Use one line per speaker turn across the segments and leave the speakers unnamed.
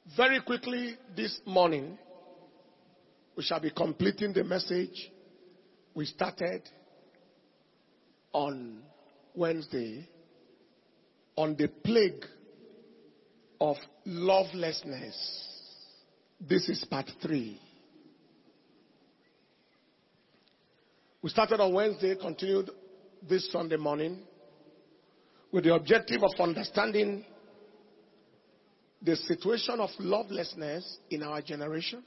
Very quickly this morning, we shall be completing the message we started on Wednesday on the plague of lovelessness. This is part 3. We started on Wednesday, continued this Sunday morning with the objective of understanding the situation of lovelessness in our generation,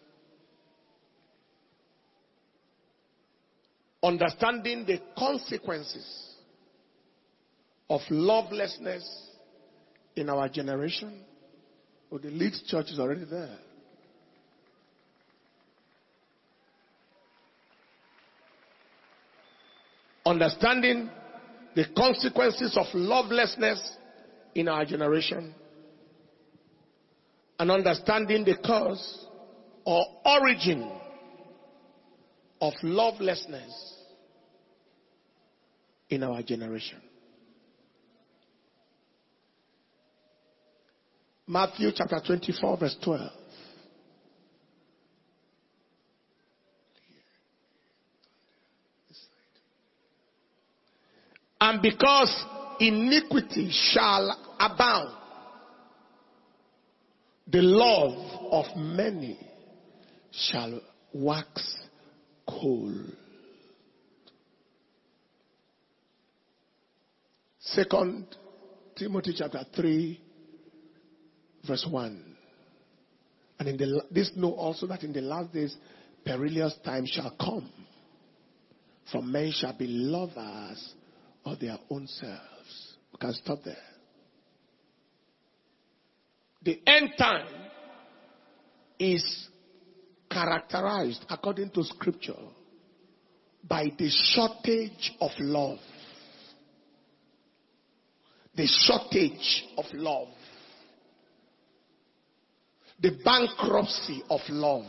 understanding the consequences of lovelessness in our generation. Oh, the Leeds Church is already there. Understanding the consequences of lovelessness in our generation, and understanding the cause or origin of lovelessness in our generation. Matthew chapter 24 verse 12. And because iniquity shall abound, the love of many shall wax cold. 2 Timothy chapter 3 verse 1. And this know also that in the last days perilous times shall come, for men shall be lovers of their own selves. We can stop there. The end time is characterized, according to scripture, by the shortage of love. The shortage of love. The bankruptcy of love.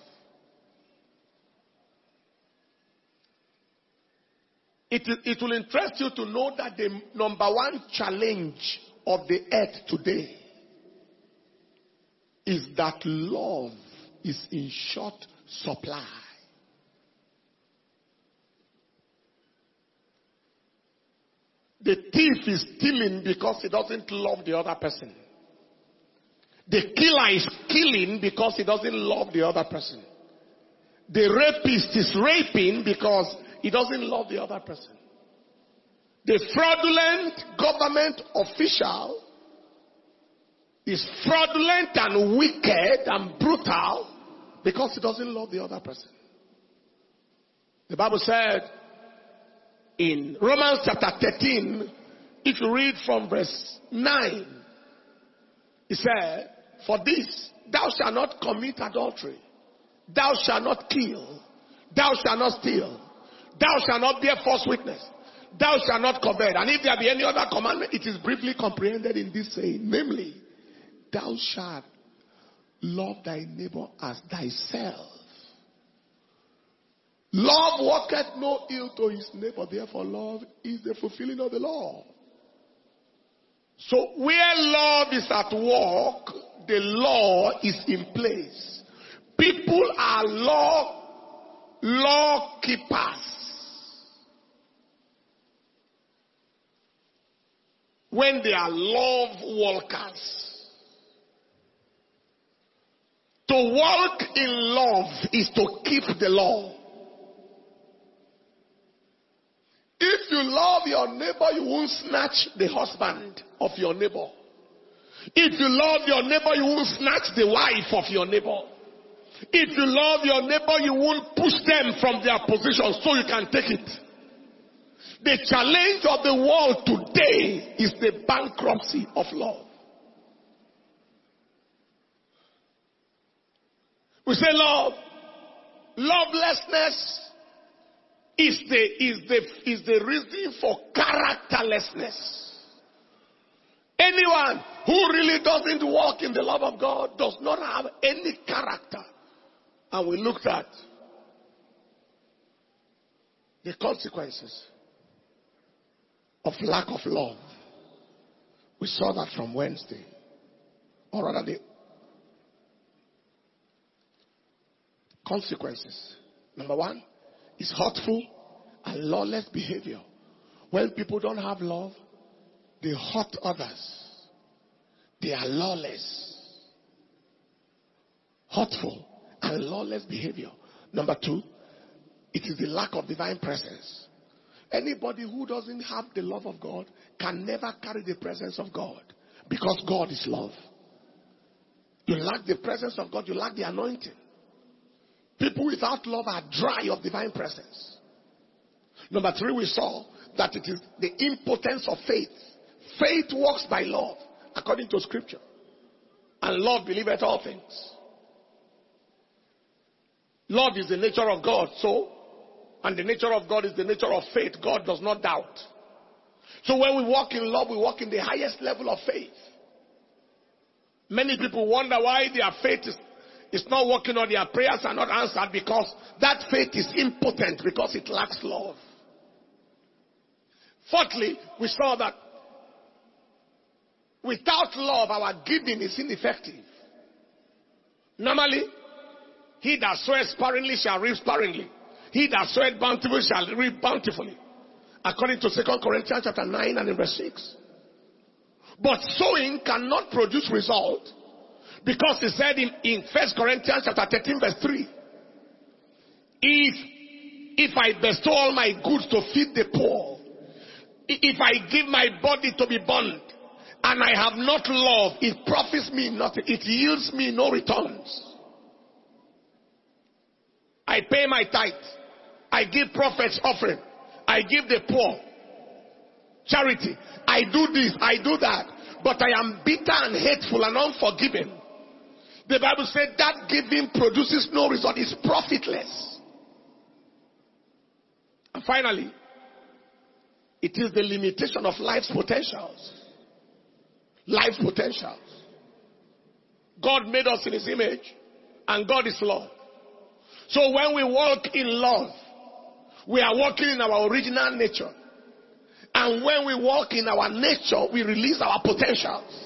It will interest you to know that the number one challenge of the earth today is that love is in short supply. The thief is stealing because he doesn't love the other person. The killer is killing because he doesn't love the other person. The rapist is raping because he doesn't love the other person. The fraudulent government official is fraudulent and wicked and brutal because he doesn't love the other person. The Bible said in Romans chapter 13, if you read from verse 9, it said, for this, thou shalt not commit adultery, thou shalt not kill, thou shalt not steal, thou shalt not bear false witness, thou shalt not covet. And if there be any other commandment, it is briefly comprehended in this saying, namely, thou shalt love thy neighbor as thyself. Love worketh no ill to his neighbor, therefore love is the fulfilling of the law. So where love is at work, the law is in place. People are law keepers. When they are love walkers. To walk in love is to keep the law. If you love your neighbor, you won't snatch the husband of your neighbor. If you love your neighbor, you won't snatch the wife of your neighbor. If you love your neighbor, you won't push them from their position so you can take it. The challenge of the world today is the bankruptcy of love. We say love. Lovelessness is the reason for characterlessness. Anyone who really doesn't walk in the love of God does not have any character. And we looked at the consequences of lack of love. We saw that from Wednesday. Or rather, consequences. Number one is hurtful and lawless behavior. When people don't have love, they hurt others. They are lawless. Hurtful and lawless behavior. Number two, it is the lack of divine presence. Anybody who doesn't have the love of God can never carry the presence of God, because God is love. You lack the presence of God, you lack the anointing. People without love are dry of divine presence. Number three, we saw that it is the impotence of faith. Faith works by love, according to scripture. And love believeth all things. Love is the nature of God, and the nature of God is the nature of faith. God does not doubt. So when we walk in love, we walk in the highest level of faith. Many people wonder why their faith is not working, or their prayers are not answered, because that faith is impotent, because it lacks love. Fourthly, we saw that without love, our giving is ineffective. Normally, he that soweth sparingly shall reap sparingly. He that soweth bountifully shall reap bountifully. According to 2 Corinthians chapter 9 and in verse 6. But sowing cannot produce result, because he said in 1 Corinthians chapter 13 verse 3, if I bestow all my goods to feed the poor, if I give my body to be burned, and I have not love, it profits me nothing. It yields me no returns. I pay my tithe. I give prophets offering. I give the poor charity. I do this, I do that. But I am bitter and hateful and unforgiving. The Bible said that giving produces no result. It's profitless. And finally, it is the limitation of life's potentials. Life's potentials. God made us in his image, and God is love. So when we walk in love, we are walking in our original nature. And when we walk in our nature, we release our potentials.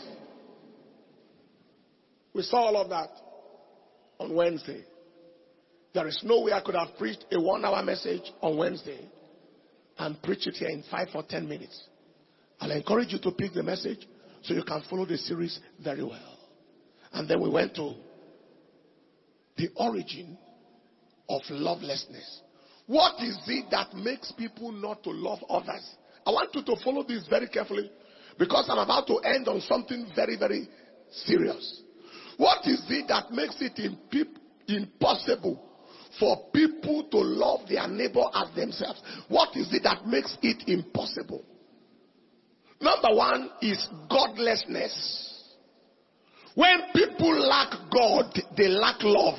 We saw all of that on Wednesday. There is no way I could have preached a 1-hour message on Wednesday and preach it here in 5 or 10 minutes. I'll encourage you to pick the message so you can follow the series very well. And then we went to the origin of lovelessness. What is it that makes people not to love others? I want you to follow this very carefully, because I'm about to end on something very, very serious. What is it that makes it impossible for people to love their neighbor as themselves? What is it that makes it impossible? Number one is godlessness. When people lack God, they lack love.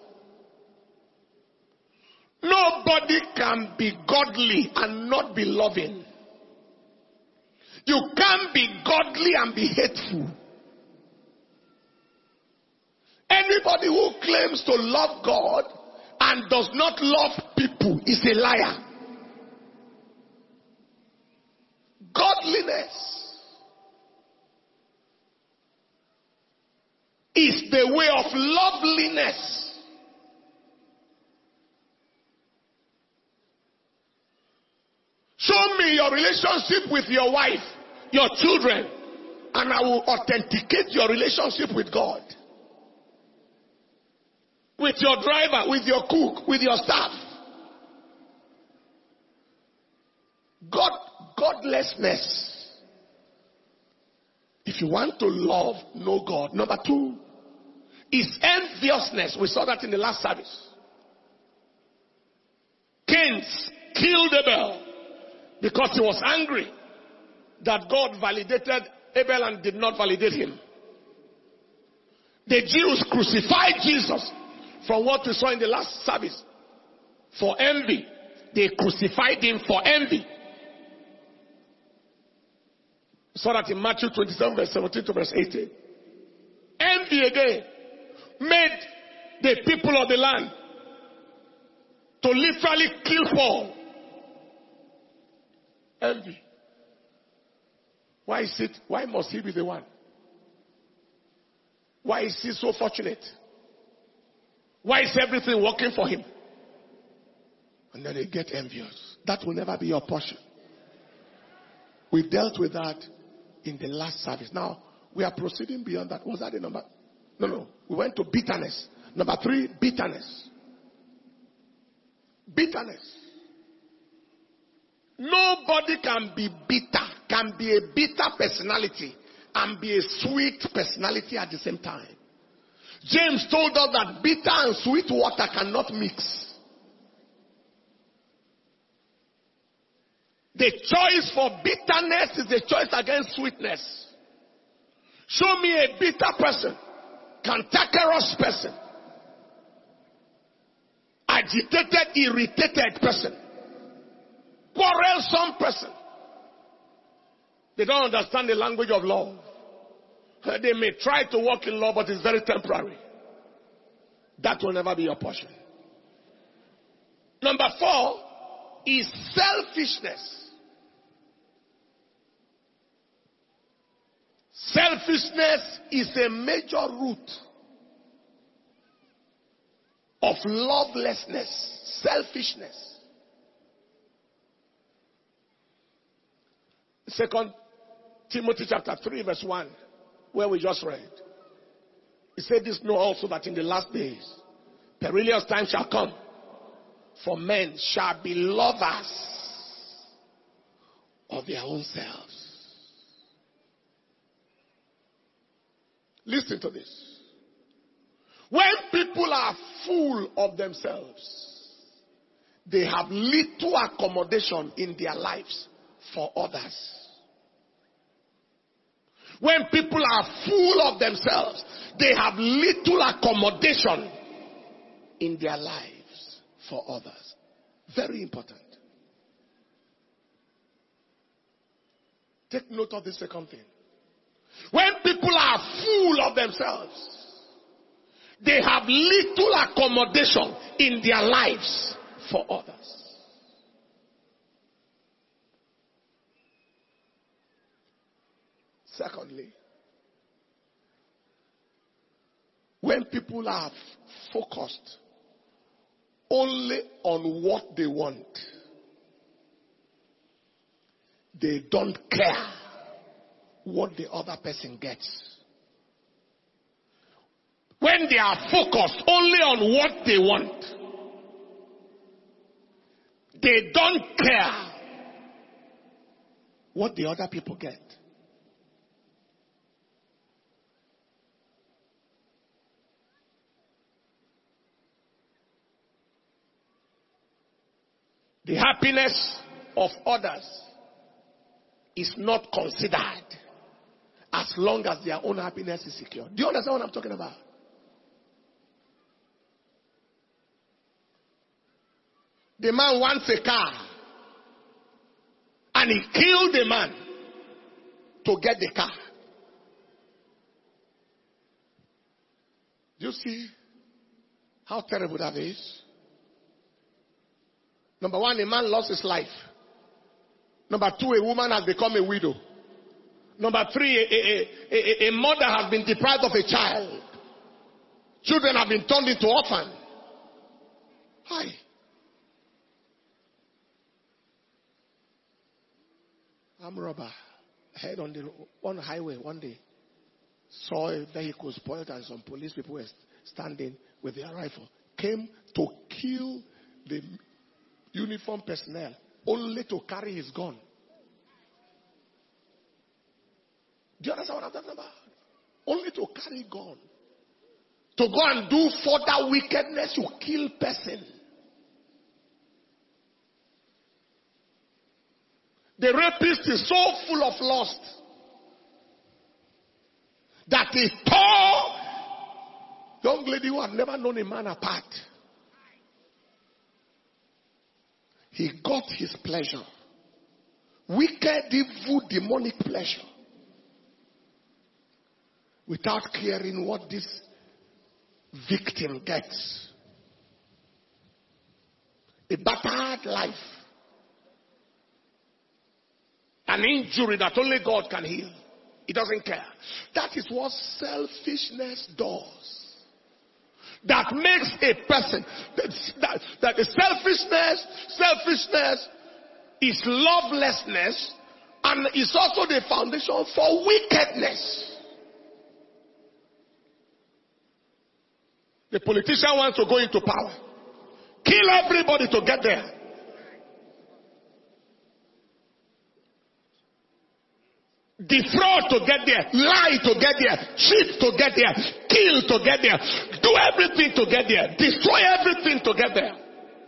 Nobody can be godly and not be loving. You can't be godly and be hateful. Anybody who claims to love God and does not love people is a liar. Godliness is the way of loveliness. Show me your relationship with your wife, your children, and I will authenticate your relationship with God. With your driver, with your cook, with your staff. Godlessness. If you want to love, know God. Number two is enviousness. We saw that in the last service. Cain killed Abel because he was angry that God validated Abel and did not validate him. The Jews crucified Jesus, from what we saw in the last service, for envy. They crucified him for envy. We saw that in Matthew 27 verse 17 to verse 18. Envy again made the people of the land to literally kill Paul. Envy. Why must he be the one? Why is he so fortunate? Why is everything working for him? And then they get envious. That will never be your portion. We dealt with that in the last service. Now, we are proceeding beyond that. Was that the number? No. We went to bitterness. Number 3, bitterness. Bitterness. Nobody can be bitter, can be a bitter personality and be a sweet personality at the same time. James told us that bitter and sweet water cannot mix. The choice for bitterness is the choice against sweetness. Show me a bitter person, cantankerous person, agitated, irritated person, quarrelsome person. They don't understand the language of love. They may try to walk in love, but it's very temporary. That will never be your portion. Number 4 is selfishness. Selfishness is a major root of lovelessness. Selfishness. 2 Timothy chapter 3 verse 1, where we just read. He said, this know also that in the last days, perilous times shall come. For men shall be lovers of their own selves. Listen to this. When people are full of themselves, they have little accommodation in their lives for others. When people are full of themselves, they have little accommodation in their lives for others. Very important. Take note of the second thing. When people are full of themselves, they have little accommodation in their lives for others. Secondly, when people are focused only on what they want, they don't care what the other person gets. When they are focused only on what they want, they don't care what the other people get. The happiness of others is not considered as long as their own happiness is secure. Do you understand what I'm talking about? The man wants a car and he killed the man to get the car. Do you see how terrible that is? Number 1, a man lost his life. Number 2, a woman has become a widow. Number 3, a mother has been deprived of a child. Children have been turned into orphans. Hi. Armed robber head on the highway one day saw a vehicle spoiled and some police people were standing with their rifle. Came to kill the uniformed personnel only to carry his gun. Do you understand what I'm talking about? Only to carry gun. To go and do further wickedness, you kill person. The rapist is so full of lust that he tore young lady who had never known a man apart. He got his pleasure. Wicked, evil, demonic pleasure. Without caring what this victim gets. A battered life. An injury that only God can heal. He doesn't care. That is what selfishness does. that makes a person, that the selfishness is lovelessness, and is also the foundation for wickedness. The politician wants to go into power, kill everybody to get there. Defraud to get there, lie to get there, cheat to get there, kill to get there, do everything to get there, destroy everything to get there.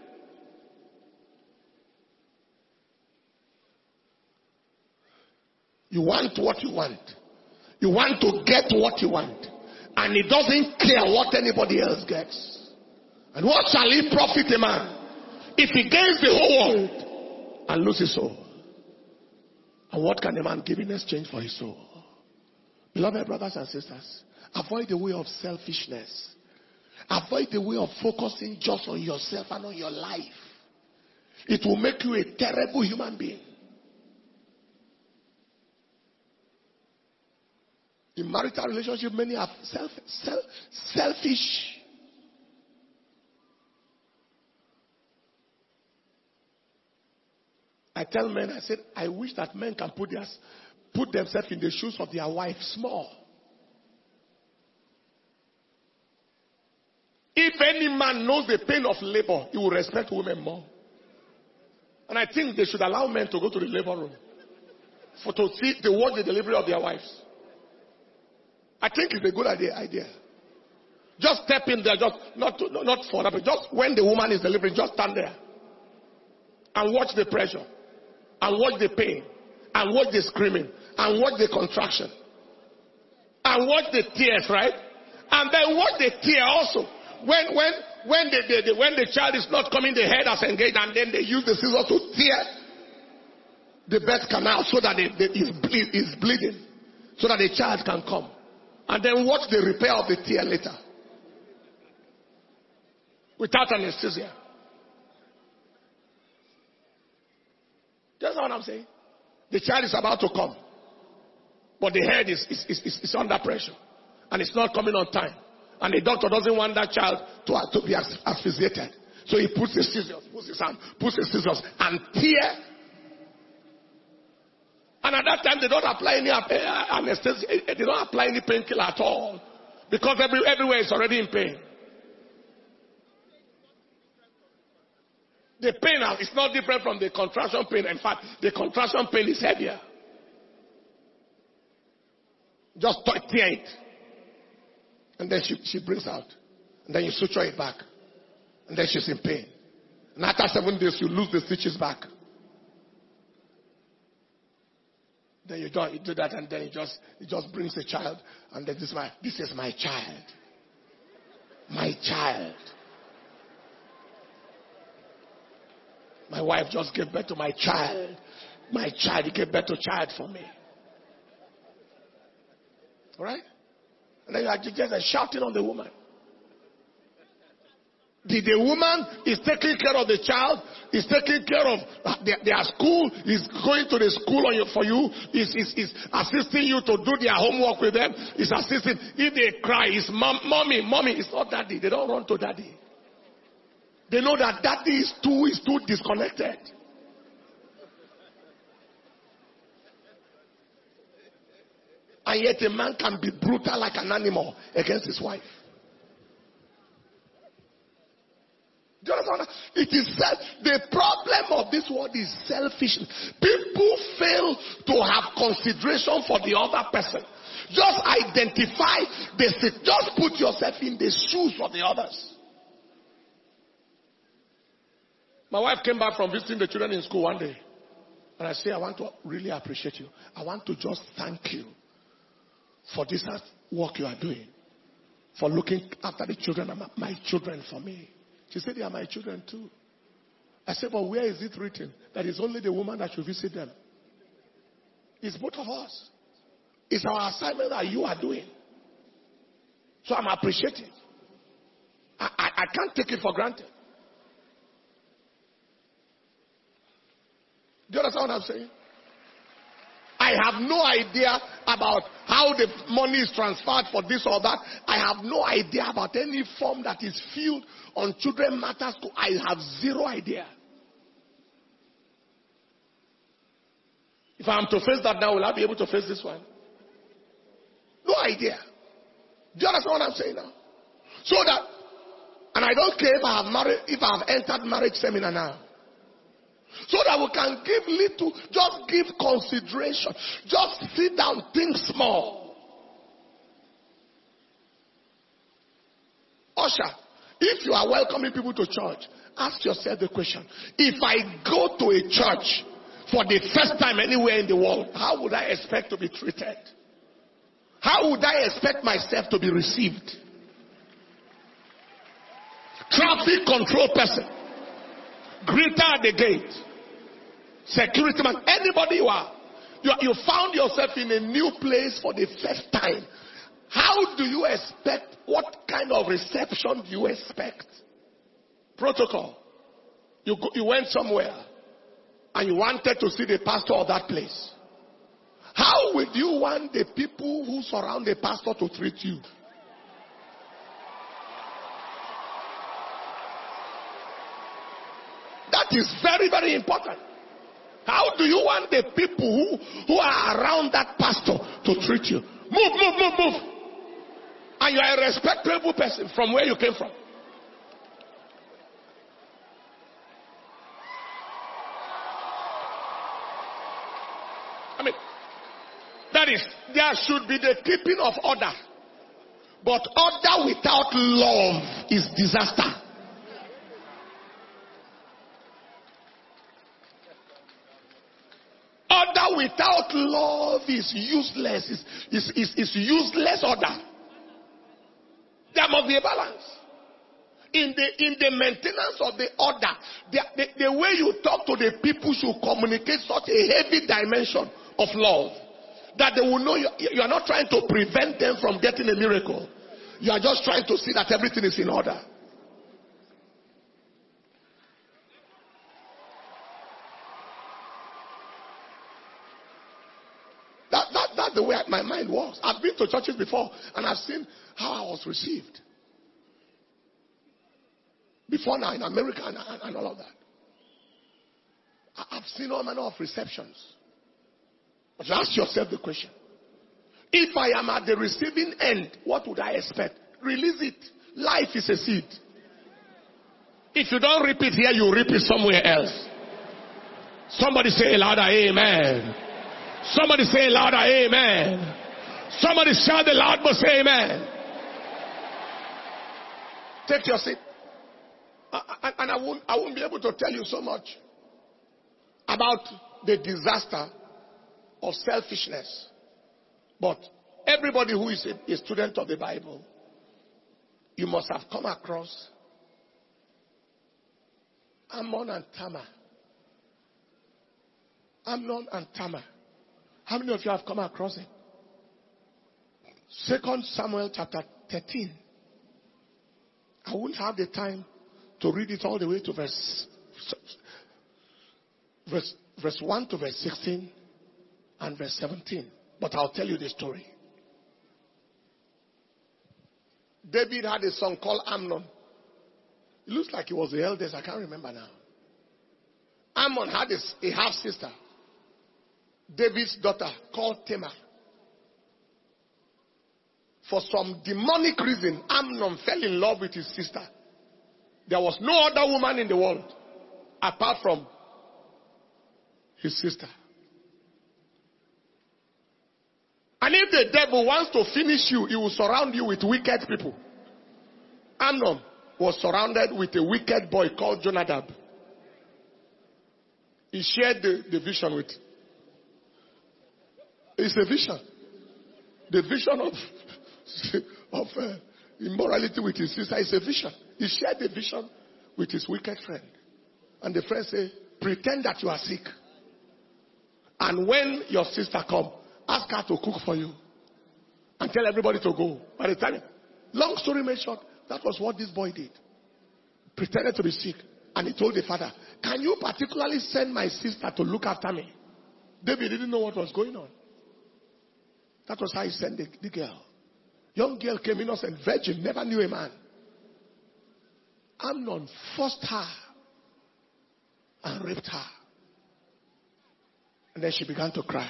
You want what you want. You want to get what you want. And it doesn't care what anybody else gets. And what shall it profit a man if he gains the whole world and loses his soul? And what can a man give in exchange for his soul? Beloved brothers and sisters, avoid the way of selfishness. Avoid the way of focusing just on yourself and on your life. It will make you a terrible human being. In marital relationship, many are selfish. I tell men, I said, I wish that men can put themselves in the shoes of their wife small. If any man knows the pain of labor, he will respect women more. And I think they should allow men to go to the labor room to watch the delivery of their wives. I think it's a good idea. Just step in there, just not for that, but just when the woman is delivering, just stand there and watch the pressure, and watch the pain, and watch the screaming, and watch the contraction, and watch the tears, right? And then watch the tear also when the child is not coming, the head has engaged, and then they use the scissors to tear the birth canal so that it's bleeding, so that the child can come. And then watch the repair of the tear later. Without anesthesia. That's what I'm saying. The child is about to come. But the head is under pressure. And it's not coming on time. And the doctor doesn't want that child to be asphyxiated. So he puts the scissors, and tear. And at that time, they don't apply any anesthesia. They don't apply any painkiller at all. Because everywhere is already in pain. The pain is not different from the contraction pain. In fact, the contraction pain is heavier. Just tear it. And then she brings out. And then you suture it back. And then she's in pain. And after 7 days, you lose the stitches back. Then you do that, and then it just brings the child, and then this is my child. My child. My wife just gave birth to my child. My child, he gave birth to a child for me. Alright? And then you are just shouting on the woman. The woman is taking care of the child, is taking care of their school, is going to the school for you, is assisting you to do their homework with them, is assisting. If they cry, it's mommy, it's not daddy. They don't run to daddy. They know that daddy is too disconnected. And yet a man can be brutal like an animal against his wife. Do you understand? It is the problem of this world is selfishness. People fail to have consideration for the other person. Just identify just put yourself in the shoes of the others. My wife came back from visiting the children in school one day. And I say, I want to really appreciate you. I want to just thank you for this work you are doing. For looking after the children and my children for me. She said, they are my children too. I said, but where is it written that it's only the woman that should visit them? It's both of us. It's our assignment that you are doing. So I'm appreciating. I can't take it for granted. Do you understand what I'm saying? I have no idea about how the money is transferred for this or that. I have no idea about any form that is filled on children matters. I have zero idea. If I am to face that now, will I be able to face this one? No idea. Do you understand what I'm saying now? So that, and I don't care if I have married, if I have entered marriage seminar now. So that we can give little, just give consideration. Just sit down, think small. Usher, if you are welcoming people to church, ask yourself the question. If I go to a church for the first time anywhere in the world, how would I expect to be treated? How would I expect myself to be received? Traffic control person, greeter at the gate, security man, anybody you are, you found yourself in a new place for the first time. How do you expect? What kind of reception do you expect? Protocol. You went somewhere and you wanted to see the pastor of that place. How would you want the people who surround the pastor to treat you? That is very, very important. How do you want the people who are around that pastor to treat you? Move. And you are a respectable person from where you came from. I mean, that is, there should be the keeping of order. But order without love is disaster. Order without love is useless. Is useless order. There must be a balance. In the maintenance of the order, the way you talk to the people should communicate such a heavy dimension of love that they will know you are not trying to prevent them from getting a miracle. You are just trying to see that everything is in order. That's the way my mind works. I've been to churches before and I've seen how I was received. Before now in America and all of that. I've seen all manner of receptions. But you ask yourself the question. If I am at the receiving end, what would I expect? Release it. Life is a seed. If you don't reap it here, you reap it somewhere else. Somebody say louder, amen. Somebody say louder, amen. Somebody shout the loud but say amen. Take your seat. And I won't be able to tell you so much about the disaster of selfishness. But everybody who is a student of the Bible, you must have come across Amnon and Tamar. Amnon and Tamar. How many of you have come across it? 2 Samuel chapter 13. I won't have the time to read it all the way to verse 1 to verse 16 and verse 17. But I'll tell you the story. David had a son called Amnon. It looks like he was the eldest. I can't remember now. Amnon had a half-sister, David's daughter, called Tamar. For some demonic reason, Amnon fell in love with his sister. There was no other woman in the world apart from his sister. And if the devil wants to finish you, he will surround you with wicked people. Amnon was surrounded with a wicked boy called Jonadab. He shared the vision with. It's a vision. The vision of immorality with his sister is a vision. He shared the vision with his wicked friend. And the friend said, pretend that you are sick. And when your sister comes, ask her to cook for you. And tell everybody to go. By the time, long story made short, that was what this boy did. Pretended to be sick. And he told the father, can you particularly send my sister to look after me? David didn't know what was going on. That was how he sent the girl. Young girl came innocent, virgin, never knew a man. Amnon forced her and raped her. And then she began to cry.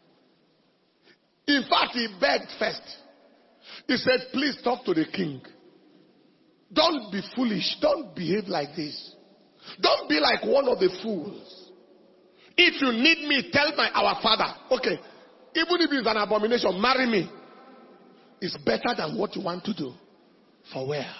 In fact, he begged first. He said, please talk to the king. Don't be foolish. Don't behave like this. Don't be like one of the fools. If you need me, tell our father. Okay, even if it's an abomination, marry me. It's better than what you want to do. For where?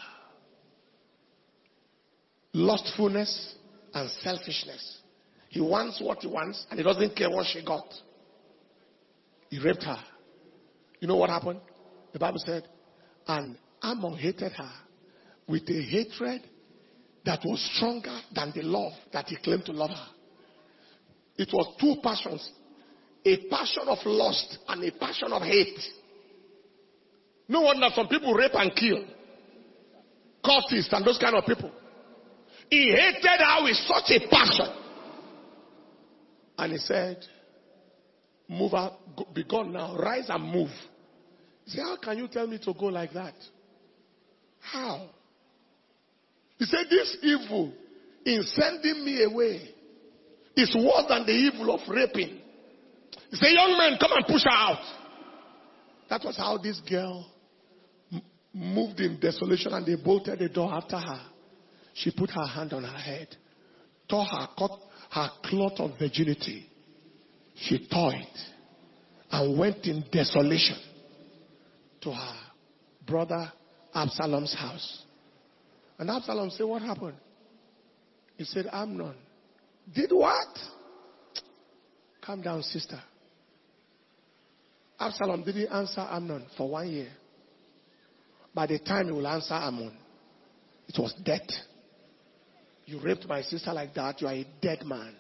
Lustfulness and selfishness. He wants what he wants and he doesn't care what she got. He raped her. You know what happened? The Bible said, and Ammon hated her with a hatred that was stronger than the love that he claimed to love her. It was two passions. A passion of lust and a passion of hate. No wonder some people rape and kill. Cultists and those kind of people. He hated her with such a passion. And he said, move out, be gone now, rise and move. He said, how can you tell me to go like that? How? He said, this evil in sending me away is worse than the evil of raping. He said, young man, come and push her out. That was how this girl moved in desolation, and they bolted the door after her. She put her hand on her head, tore her cloth of virginity. She tore it and went in desolation to her brother Absalom's house. And Absalom said, what happened? He said, Amnon did what? Calm down, sister. Absalom didn't answer Amnon for 1 year. By the time he will answer Ammon, it was death. You raped my sister like that, you are a dead man.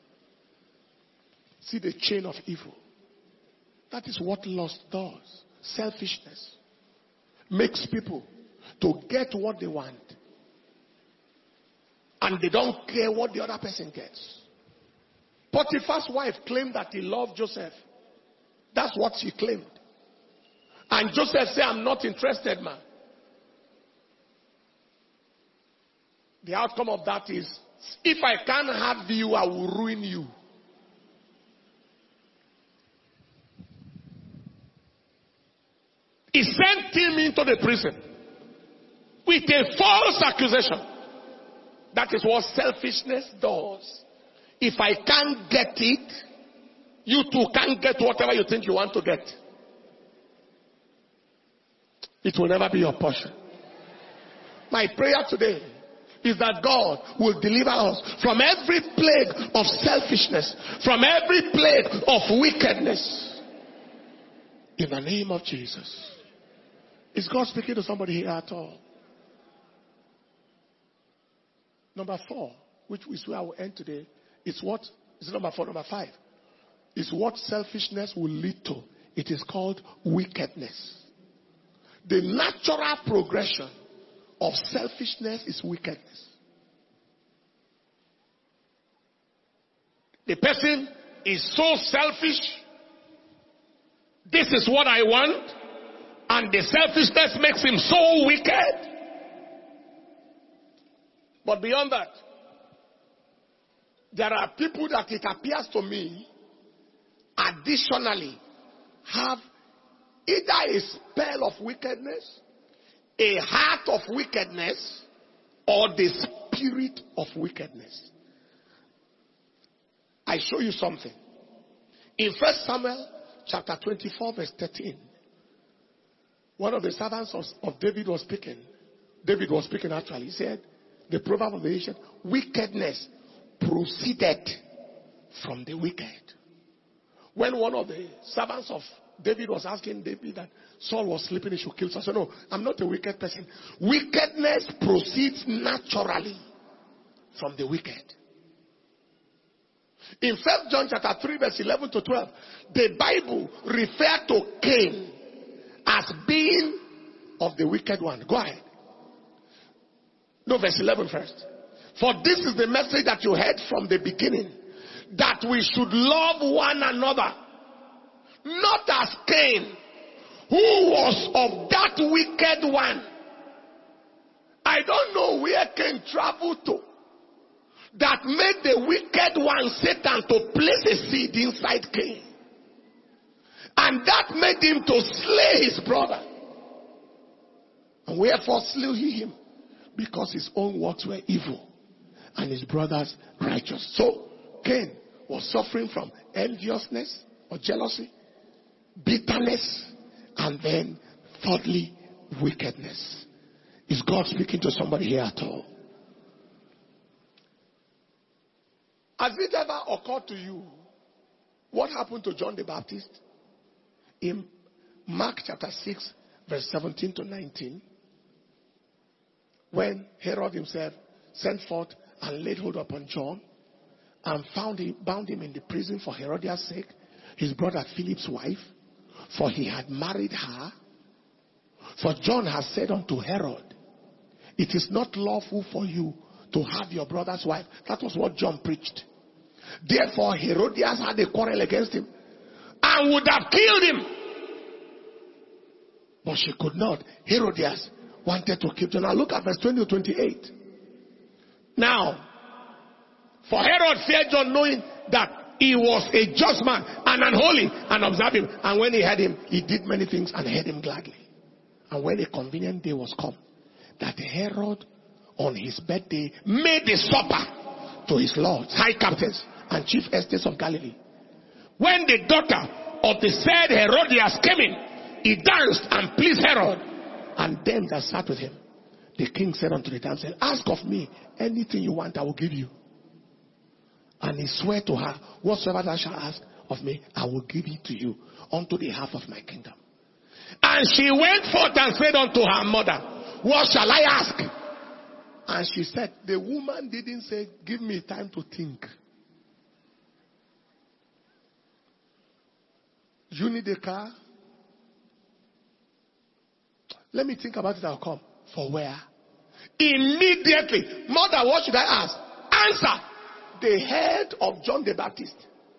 See the chain of evil. That is what lust does. Selfishness makes people to get what they want. And they don't care what the other person gets. Potiphar's wife claimed that he loved Joseph. That's what she claimed. And Joseph said, I'm not interested, man. The outcome of that is, if I can't have you, I will ruin you. He sent him into the prison with a false accusation. That is what selfishness does. If I can't get it, you too can't get whatever you think you want to get. It will never be your portion. My prayer today is that God will deliver us from every plague of selfishness, from every plague of wickedness. In the name of Jesus. Is God speaking to somebody here at all? Number 4, which is where I will end today, is what? Is it number 4? Number 5 is what selfishness will lead to. It is called wickedness. The natural progression of selfishness is wickedness. The person is so selfish. This is what I want. And the selfishness makes him so wicked. But beyond that, there are people that it appears to me additionally have either a spell of wickedness, a heart of wickedness, or the spirit of wickedness. I show you something. In 1 Samuel chapter 24 verse 13, one of the servants of David was speaking. David was speaking actually. He said, the proverb of the ancient, wickedness proceeded from the wicked. When one of the servants of David was asking David that Saul was sleeping, he should kill Saul. So no, I'm not a wicked person. Wickedness proceeds naturally from the wicked. In 1 John chapter 3 verse 11 to 12, the Bible referred to Cain as being of the wicked one. Go ahead. No, verse 11 first. For this is the message that you heard from the beginning, that we should love one another. Not as Cain who was of that wicked one. I don't know where Cain traveled to that made the wicked one, Satan, to place a seed inside Cain. And that made him to slay his brother. And wherefore slew he him? Because his own works were evil and his brother's righteous. So Cain was suffering from enviousness or jealousy, bitterness, and then thirdly, wickedness. Is God speaking to somebody here at all? Has it ever occurred to you what happened to John the Baptist? In Mark chapter 6, verse 17 to 19, when Herod himself sent forth and laid hold upon John and bound him in the prison for Herodias' sake, his brother Philip's wife, for he had married her. For John has said unto Herod, it is not lawful for you to have your brother's wife. That was what John preached. Therefore Herodias had a quarrel against him and would have killed him. But she could not. Herodias wanted to keep John. Now look at verse 20 to 28. Now, for Herod feared John, knowing that he was a just man and unholy, and observed him. And when he heard him, he did many things and heard him gladly. And when a convenient day was come, that Herod on his birthday made a supper to his lords, high captains, and chief estates of Galilee. When the daughter of the said Herodias came in, he danced and pleased Herod and them that sat with him. The king said unto the damsel, ask of me anything you want, I will give you. And he swore to her, whatsoever thou shalt ask of me, I will give it to you unto the half of my kingdom. And she went forth and said unto her mother, what shall I ask? And she said, the woman didn't say, give me time to think. You need a car? Let me think about it, I'll come. For where? Immediately. Mother, what should I ask? Answer. The head of John the Baptist.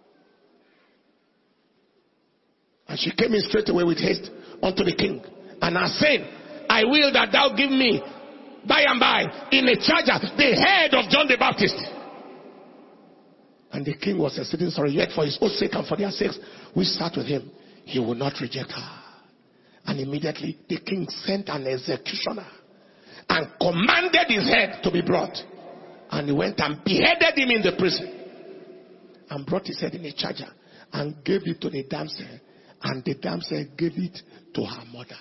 And she came in straight away with haste unto the king. And I said, I will that thou give me by and by in a charger the head of John the Baptist. And the king was exceeding sorry, yet for his own sake and for their sakes which sat with him, he would not reject her. And immediately the king sent an executioner and commanded his head to be brought. And he went and beheaded him in the prison. And brought his head in a charger and gave it to the damsel. And the damsel gave it to her mother.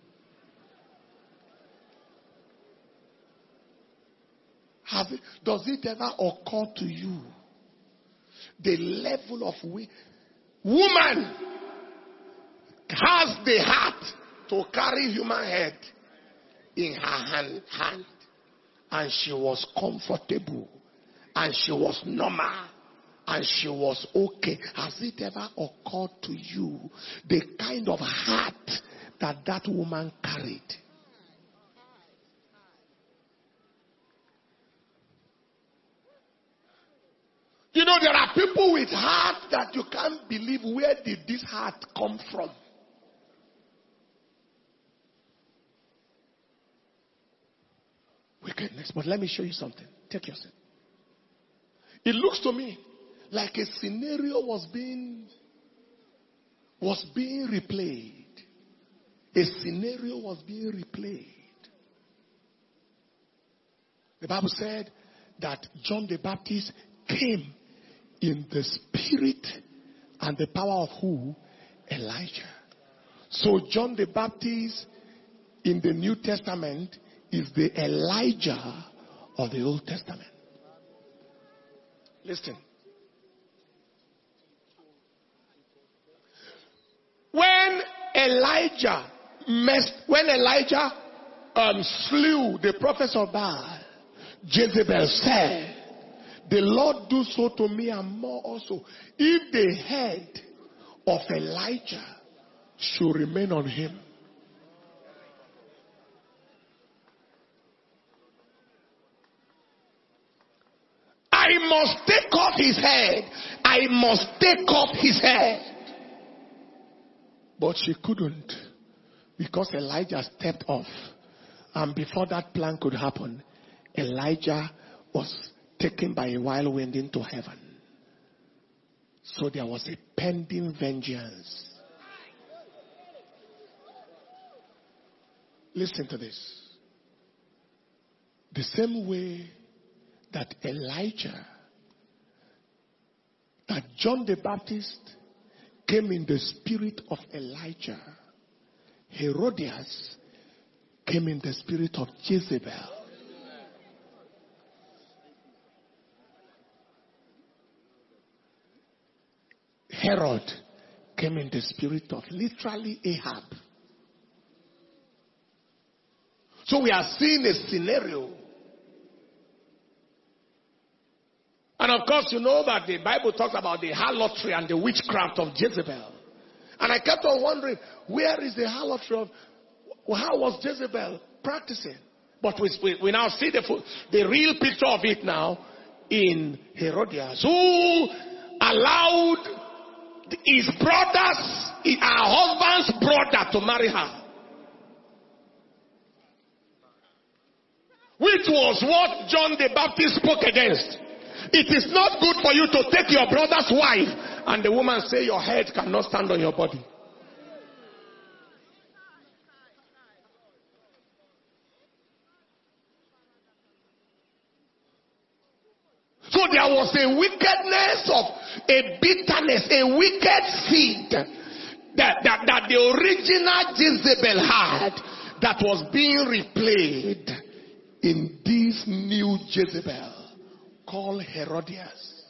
Does it ever occur to you the level of woman has the heart to carry human head in her hand, and she was comfortable, and she was normal, and she was okay? Has it ever occurred to you the kind of heart that woman carried? You know, there are people with heart that you can't believe, where did this heart come from? Wickedness. But let me show you something. Take your seat. It looks to me like a scenario was being replayed. A scenario was being replayed. The Bible said that John the Baptist came in the spirit and the power of who? Elijah. So John the Baptist in the New Testament is the Elijah of the Old Testament. Listen. When Elijah slew the prophets of Baal, Jezebel said, the Lord do so to me and more also, if the head of Elijah should remain on him. I must take off his head. I must take off his head. But she couldn't. Because Elijah stepped off. And before that plan could happen, Elijah was taken by a wild wind into heaven. So there was a pending vengeance. Listen to this. The same way that John the Baptist came in the spirit of Elijah, Herodias came in the spirit of Jezebel. Herod came in the spirit of literally Ahab. So we are seeing a scenario. And of course, you know that the Bible talks about the harlotry and the witchcraft of Jezebel. And I kept on wondering, where is the harlotry of, how was Jezebel practicing? But we now see the real picture of it now in Herodias, who allowed his brothers, her husband's brother, to marry her. Which was what John the Baptist spoke against. It is not good for you to take your brother's wife. And the woman say your head cannot stand on your body. So there was a wickedness of a bitterness, a wicked seed that the original Jezebel had that was being replayed in this new Jezebel called Herodias.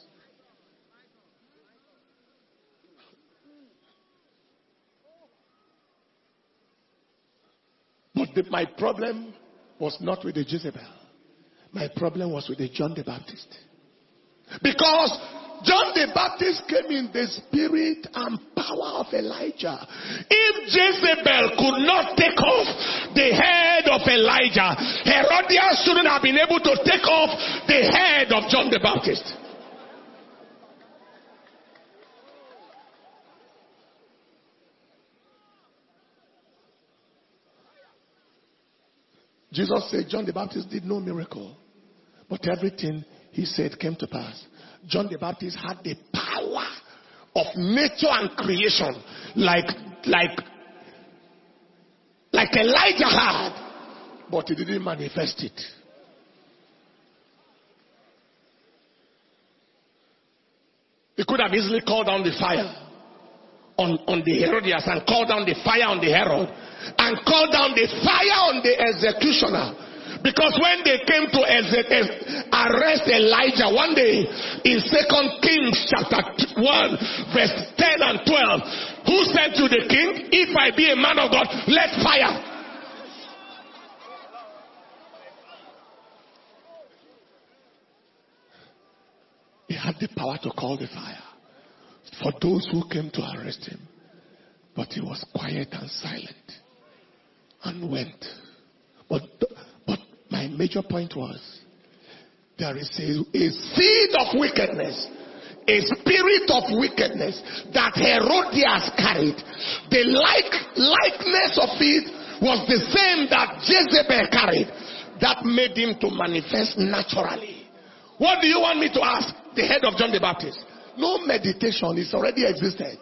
But my problem was not with the Jezebel. My problem was with the John the Baptist. Because John the Baptist came in the spirit and power of Elijah. If Jezebel could not take off the head of Elijah, Herodias shouldn't have been able to take off the head of John the Baptist. Jesus said John the Baptist did no miracle, but everything he said came to pass. John the Baptist had the power of nature and creation like Elijah had, but he didn't manifest it. He could have easily called down the fire on the Herodias and called down the fire on the Herod and called down the fire on the executioner. Because when they came to arrest Elijah one day in 2 Kings chapter 1 verse 10 and 12, who said to the king, if I be a man of God, let fire. He had the power to call the fire for those who came to arrest him. But he was quiet and silent and went. But my major point was, there is a seed of wickedness, a spirit of wickedness that Herodias carried. The likeness of it was the same that Jezebel carried, that made him to manifest naturally. What do you want me to ask the head of John the Baptist? No meditation, it's already existed.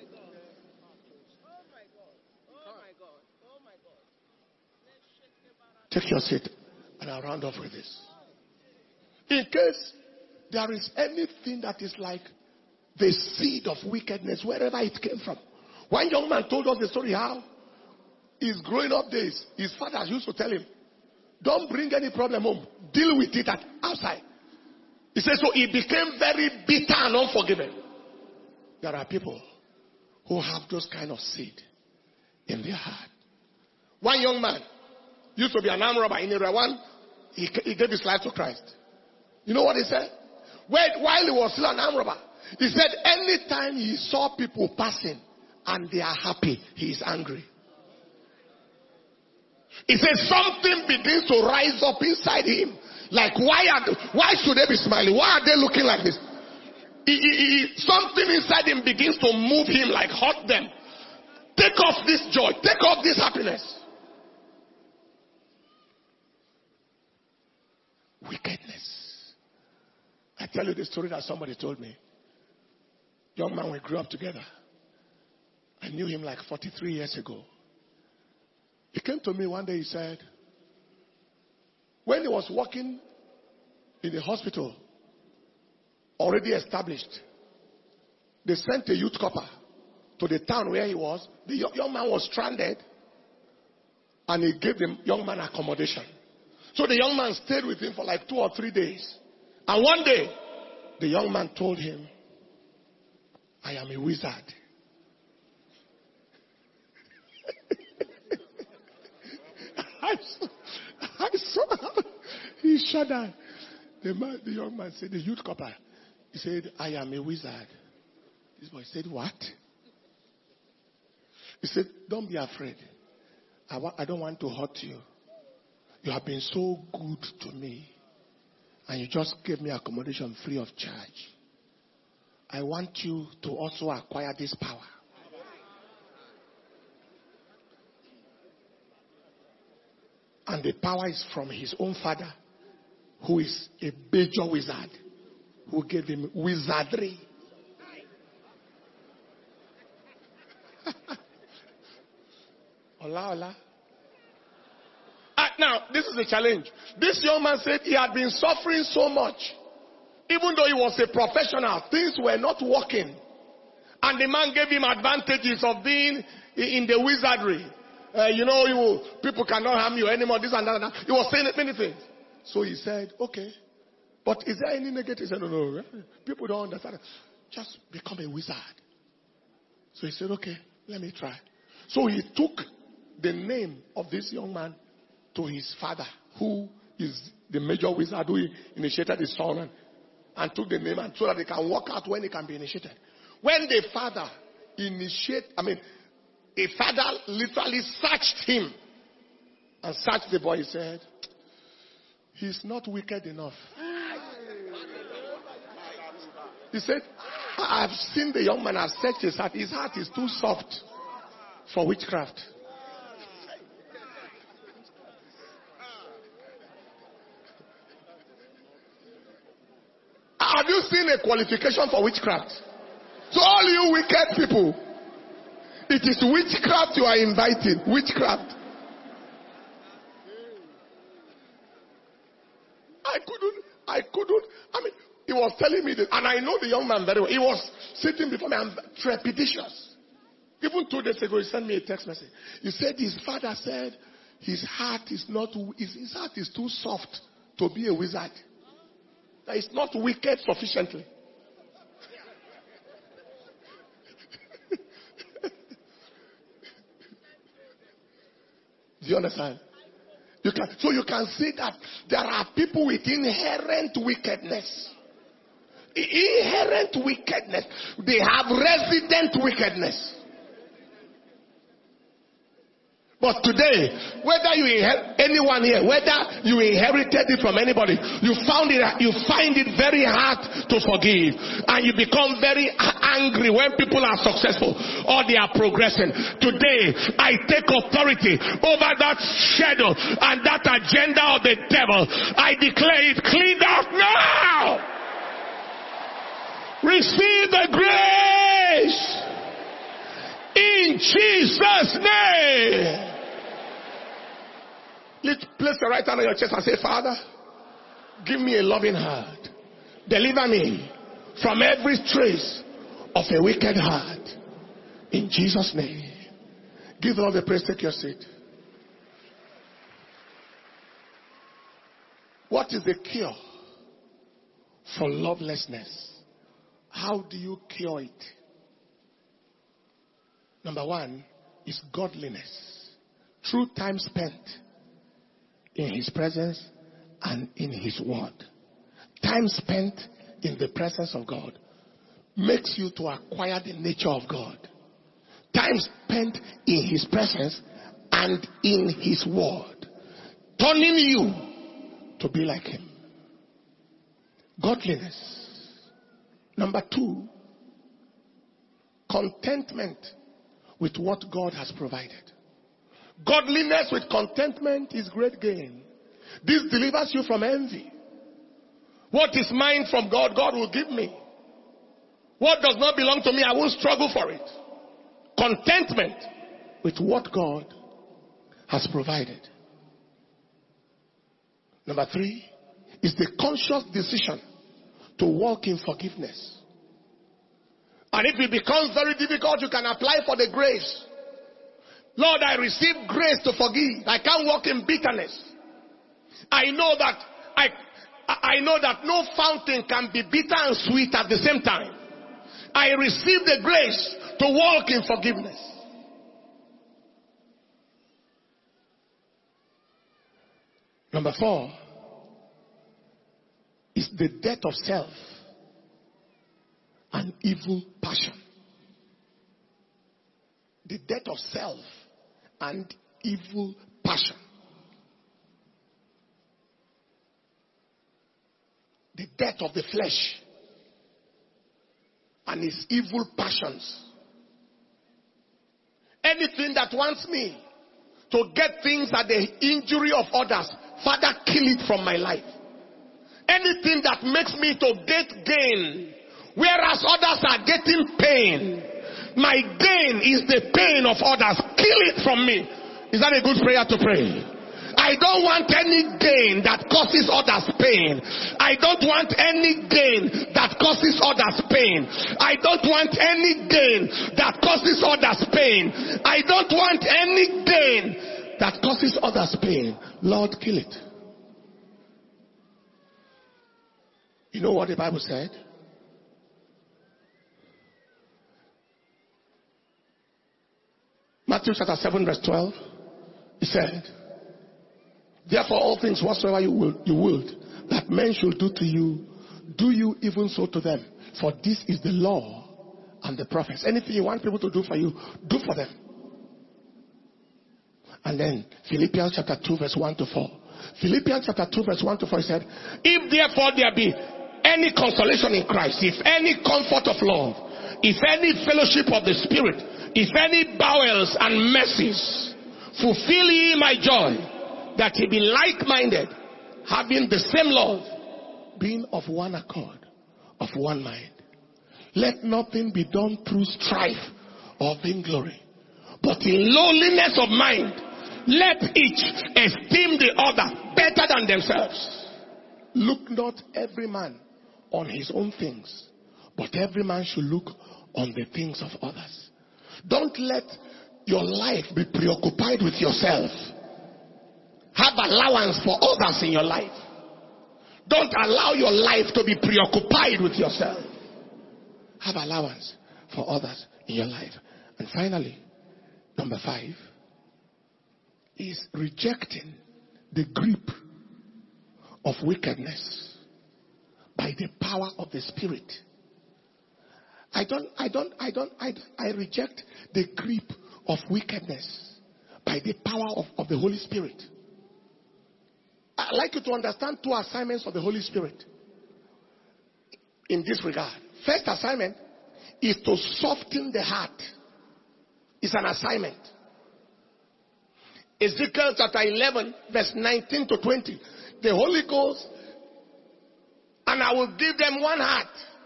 Take your seat and I'll round off with this. In case there is anything that is like the seed of wickedness, wherever it came from. One young man told us the story how his growing up days, his father used to tell him, don't bring any problem home, deal with it outside. He said, so he became very bitter and unforgiving. There are people who have those kind of seed in their heart. One young man used to be an armed robber in Area 1. He gave his life to Christ. You know what he said? While he was still an armed robber, he said anytime he saw people passing and they are happy, he is angry. He said something begins to rise up inside him. Like, why should they be smiling? Why are they looking like this? Something inside him begins to move him, like hurt them. Take off this joy. Take off this happiness. Wickedness. I tell you the story that somebody told me. Young man, we grew up together. I knew him like 43 years ago. He came to me one day, he said, when he was working in the hospital, already established, they sent a youth copper to the town where he was. The young man was stranded, and he gave the young man accommodation. So the young man stayed with him for like 2 or 3 days. And one day, the young man told him, I am a wizard. I saw how he shuddered. The young man said, the youth copper, he said, I am a wizard. This boy said, what? He said, don't be afraid. I don't want to hurt you. You have been so good to me. And you just gave me accommodation free of charge. I want you to also acquire this power. And the power is from his own father, who is a major wizard, who gave him wizardry. Hola. Now, this is the challenge. This young man said he had been suffering so much. Even though he was a professional, things were not working. And the man gave him advantages of being in the wizardry. People cannot harm you anymore, this and that and that. He was saying many things. So he said, okay. But is there any negative? He said, no. People don't understand. Just become a wizard. So he said, okay, let me try. So he took the name of this young man to his father, who is the major wizard who initiated his son, and took the name and so that they can work out when he can be initiated. When the father a father literally searched him and searched the boy. He said, he's not wicked enough. He said, I've seen the young man, I've searched his heart. His heart is too soft for witchcraft. Have you seen a qualification for witchcraft? So all you wicked people, it is witchcraft you are inviting. Witchcraft. I couldn't. He was telling me this, and I know the young man very well. He was sitting before me and trepidatious. Even 2 days ago, he sent me a text message. He said his father said his heart is too soft to be a wizard. That is not wicked sufficiently. Do you understand? You can see that there are people with inherent wickedness. Inherent wickedness. They have resident wickedness. But today, whether you anyone here, whether you inherited it from anybody, you find it very hard to forgive, and you become very angry when people are successful or they are progressing. Today, I take authority over that shadow and that agenda of the devil. I declare it cleaned out now. Receive the grace in Jesus' name. Place the right hand on your chest and say, Father, give me a loving heart. Deliver me from every trace of a wicked heart. In Jesus' name. Give all the praise. Take your seat. What is the cure for lovelessness? How do you cure it? Number 1 is godliness. True time spent in His presence and in His word. Time spent in the presence of God makes you to acquire the nature of God. Time spent in His presence and in His word, turning you to be like Him. Godliness. Number 2, contentment with what God has provided. Godliness with contentment is great gain. This delivers you from envy. What is mine from God, God will give me. What does not belong to me, I won't struggle for it. Contentment with what God has provided. Number 3 is the conscious decision to walk in forgiveness. And if it becomes very difficult, you can apply for the grace. Lord, I receive grace to forgive. I can't walk in bitterness. I know that no fountain can be bitter and sweet at the same time. I receive the grace to walk in forgiveness. Number 4 is the death of self and evil passion. The death of self and evil passion. The death of the flesh and its evil passions. Anything that wants me to get things at the injury of others, Father, kill it from my life. Anything that makes me to get gain, whereas others are getting pain, my gain is the pain of others. Kill it from me. Is that a good prayer to pray? I don't want any gain that causes others pain. I don't want any gain that causes others pain. I don't want any gain that causes others pain. I don't want any gain that causes others pain. Lord, kill it. You know what the Bible said? Matthew chapter 7 verse 12. He said, therefore all things whatsoever you will that men should do to you, do you even so to them. For this is the law and the prophets. Anything you want people to do for you, do for them. And then Philippians chapter 2 verse 1 to 4. Philippians chapter 2 verse 1 to 4 said, if therefore there be any consolation in Christ, if any comfort of love, if any fellowship of the Spirit, if any bowels and mercies, fulfill ye my joy, that ye be like-minded, having the same love, being of one accord, of one mind. Let nothing be done through strife or vainglory, but in lowliness of mind, let each esteem the other better than themselves. Look not every man on his own things, but every man should look on the things of others. Don't let your life be preoccupied with yourself. Have allowance for others in your life. Don't allow your life to be preoccupied with yourself. Have allowance for others in your life. And finally, number 5 is rejecting the grip of wickedness by the power of the Spirit. I reject the grip of wickedness by the power of the Holy Spirit. I'd like you to understand 2 assignments of the Holy Spirit in this regard. First assignment is to soften the heart. It's an assignment. Ezekiel chapter 11 verse 19 to 20. The Holy Ghost, and I will give them one heart,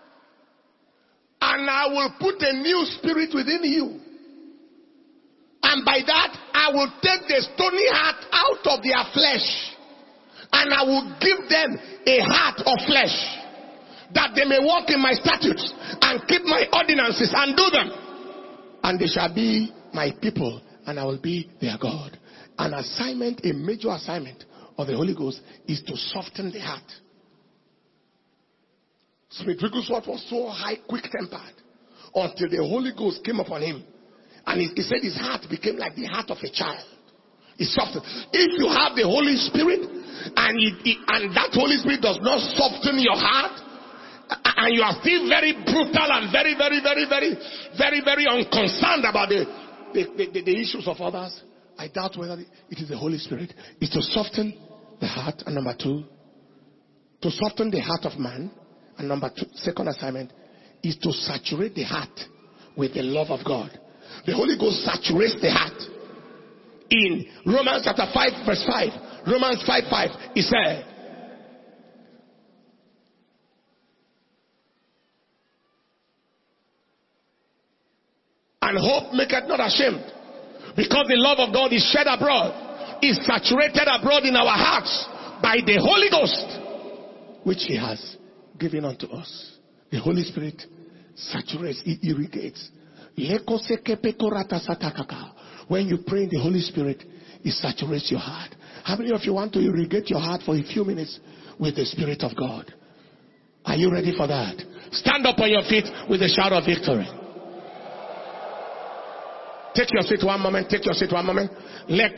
and I will put a new spirit within you. And by that, I will take the stony heart out of their flesh, and I will give them a heart of flesh, that they may walk in my statutes and keep my ordinances and do them. And they shall be my people, and I will be their God. An assignment, a major assignment of the Holy Ghost is to soften the heart. Smith Wigglesworth was so high, quick-tempered until the Holy Ghost came upon him. And he said his heart became like the heart of a child. It's softened. If you have the Holy Spirit and that Holy Spirit does not soften your heart, and you are still very brutal and very unconcerned about the issues of others, I doubt whether it is the Holy Spirit. It's to soften the heart. And number 2, to soften the heart of man. And number 2, second assignment is to saturate the heart with the love of God. The Holy Ghost saturates the heart. In Romans chapter 5 verse 5, Romans 5:5, he said, and hope maketh not ashamed, because the love of God is shed abroad, is saturated abroad in our hearts by the Holy Ghost, which he has given unto us. The Holy Spirit saturates, it irrigates. When you pray in the Holy Spirit, it saturates your heart. How many of you want to irrigate your heart for a few minutes with the Spirit of God? Are you ready for that? Stand up on your feet with a shout of victory. Take your seat one moment. Take your seat one moment. Now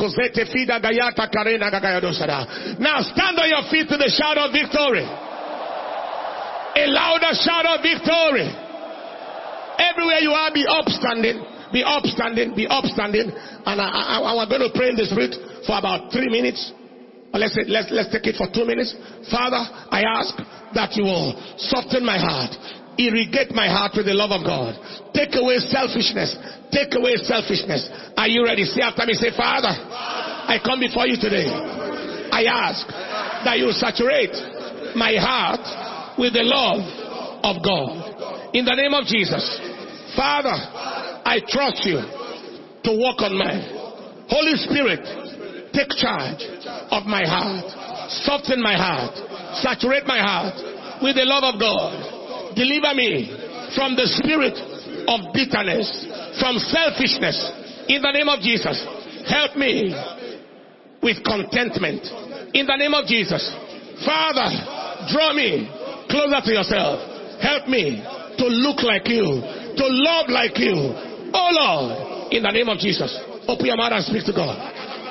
stand on your feet with a shout of victory. A louder shout of victory. Everywhere you are, be upstanding. Be upstanding. Be upstanding. And I'm going to pray in the Spirit for about 3 minutes. Or let's take it for 2 minutes. Father, I ask that you will soften my heart. Irrigate my heart with the love of God. Take away selfishness. Take away selfishness. Are you ready? Say after me. Say, Father, I come before you today. I ask that you saturate my heart with the love of God. In the name of Jesus. Father, I trust you to work on mine. Holy Spirit, take charge of my heart. Soften my heart. Saturate my heart with the love of God. Deliver me from the spirit of bitterness, from selfishness. In the name of Jesus. Help me with contentment. In the name of Jesus. Father, draw me closer to yourself. Help me to look like you, to love like you. Oh Lord, in the name of Jesus. Open your mouth and speak to God.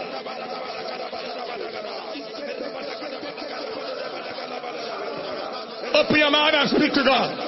Open your mouth and speak to God.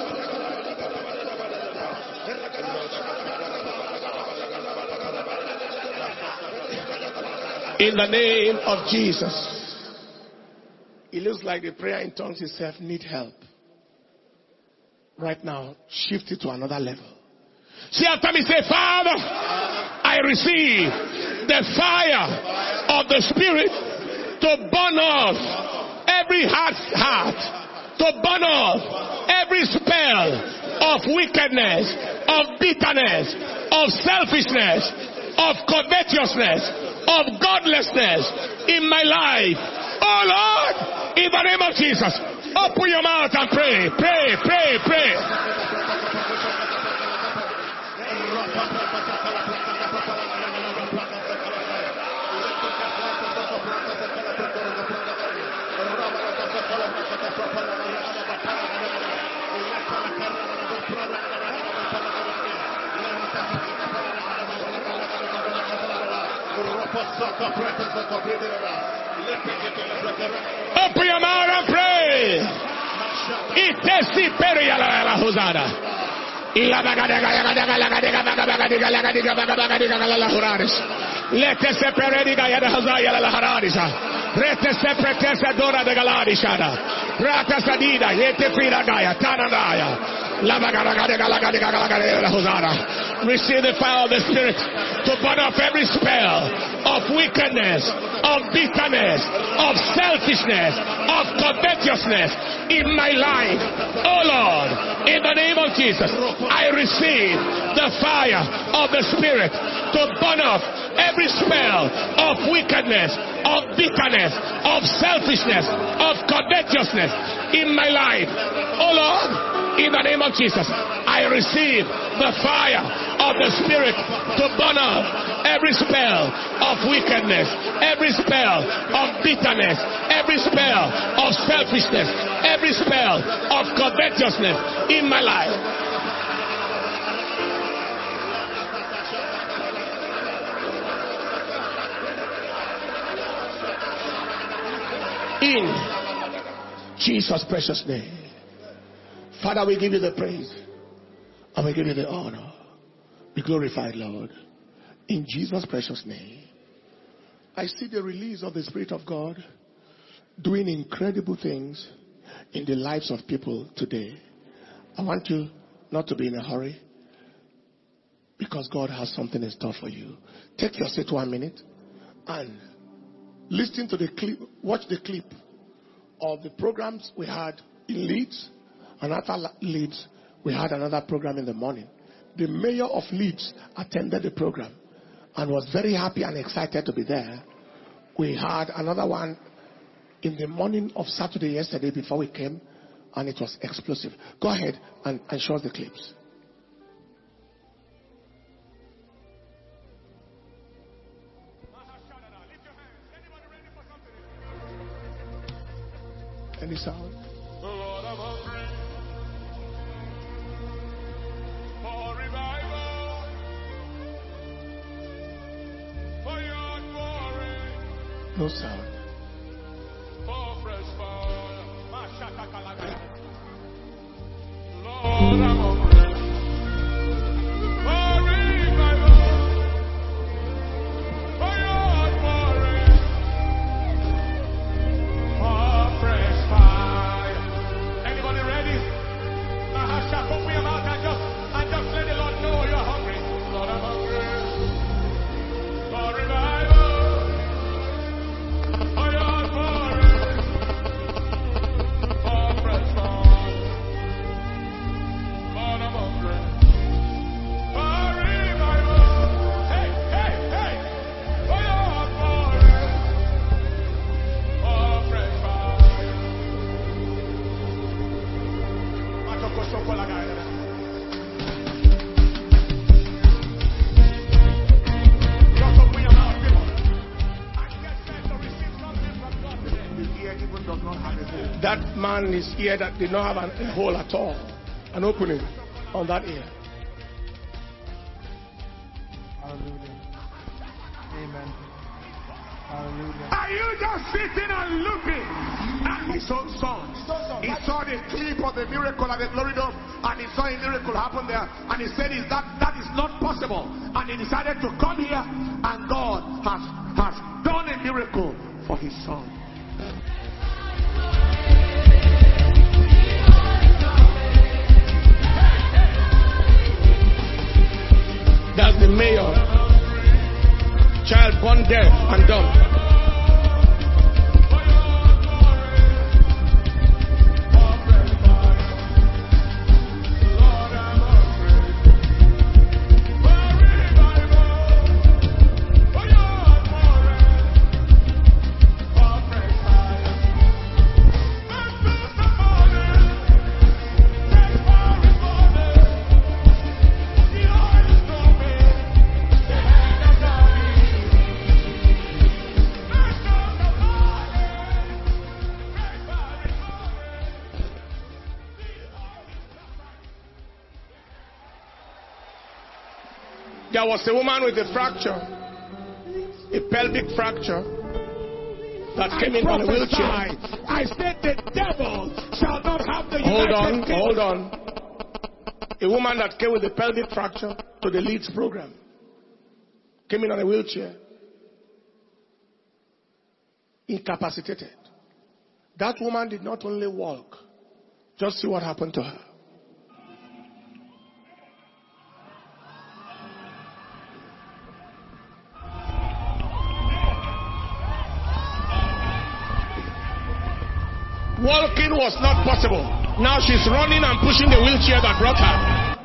In the name of Jesus. It looks like the prayer in tongues itself need help. Right now, shift it to another level. See after me, say, Father, I receive the fire of the Spirit to burn off every heart. To burn off every spell of wickedness, of bitterness, of selfishness, of covetousness, of godlessness in my life. Oh Lord, in the name of Jesus, open your mouth and pray, pray, pray, pray. Open your mouth and pray. Itesi peria la husada. Let us separate the Hazaya la Haradisa. Rete sepretesa dora de galadishada. Rata sadida, yete frida gaya, tanadaya. Receive the fire of the Spirit to burn off every spell of wickedness, of bitterness, of selfishness, of covetousness in my life. Oh Lord, in the name of Jesus, I receive the fire of the Spirit to burn off every spell of wickedness, of bitterness, of selfishness, of covetousness in my life. Oh Lord, in the name of Jesus, I receive the fire of the Spirit to burn off every spell of wickedness, every spell of bitterness, every spell of selfishness, every spell of covetousness in my life. In Jesus' precious name. Father, we give you the praise and we give you the honor. Be glorified, Lord. In Jesus' precious name. I see the release of the Spirit of God doing incredible things in the lives of people today. I want you not to be in a hurry. Because God has something in store for you. Take your seat 1 minute and listen to the clip, watch the clip of the programs we had in Leeds. And after Leeds, we had another program in the morning. The mayor of Leeds attended the program and was very happy and excited to be there. We had another one in the morning of Saturday yesterday before we came, and it was explosive. Go ahead and show us the clips. Any sound?
Lord, I'm hungry for revival, for your glory.
No sound.
For fresh fire. Lord, I'm hungry for revival, for your glory. For fresh fire. Anybody ready? Open your mouth and just let the Lord know you're hungry. Lord, I'm hungry for revival, for your glory, for fresh fire. Lord, I'm hungry for revival. Hey, hey, hey, for your glory, for fresh fire. Matoko soko la gaida. Just open your mouth, people, and get set to receive something from God today. His ear even does not have a hole.
That man is ear that did not have a hole at all. An opening on that ear.
Hallelujah. Amen. Hallelujah.
Are you just sitting and looking at his own son? He saw the clip of the miracle at the glory dome, and he saw a miracle happen there, and he said, that is not possible. And he decided to come here, and God has done a miracle for his son.
That's the mayor. Child born deaf and dumb. There was a woman with a fracture, a pelvic fracture, that came in on a wheelchair.
I said the devil shall not have the United Kingdom.
Hold on. A woman that came with a pelvic fracture to the Leeds program came in on a wheelchair, incapacitated. That woman did not only walk, just see what happened to her. Walking was not possible. Now she's running and pushing the wheelchair that brought her.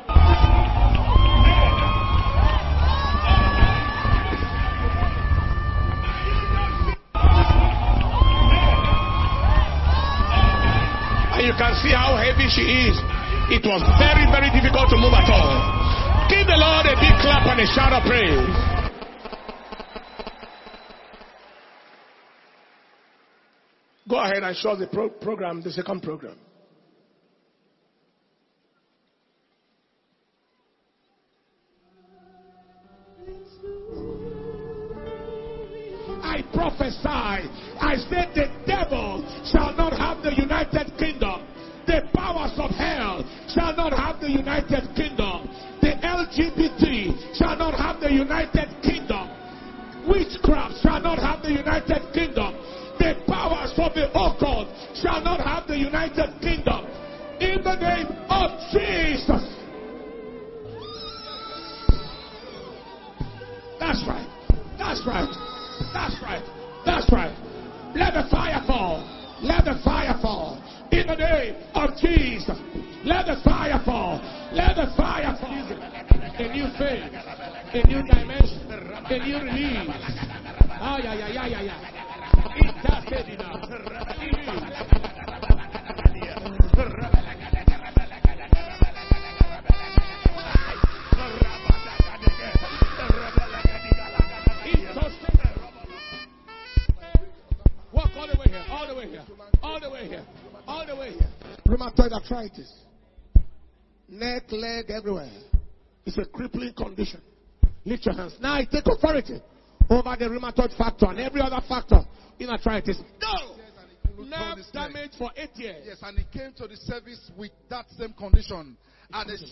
And you can see how heavy she is. It was very, very difficult to move at all. Give the Lord a big clap and a shout of praise. Go ahead and show the program, the second program.
I prophesy. I said the devil shall not have the United Kingdom. The powers of hell shall not have the United Kingdom. The LGBT shall not have the United Kingdom. Witchcraft shall not have the United Kingdom. The powers of the occult shall not have the United Kingdom. In the name of Jesus. right. That's right. That's right. Let the fire fall. Let the fire fall. In the name of Jesus. Let the fire fall. Let the fire fall. A new faith. A new dimension. A new release. Ah, yeah. Walk all the way here, all the way here, all the way here, all the way here. Rheumatoid arthritis. Neck, leg, everywhere. It's a crippling condition. Lift your hands. Now I take authority over the rheumatoid factor and every other factor in arthritis. Go! Nerve damage for 8 years.
Yes, and he came to the service with that same condition. At the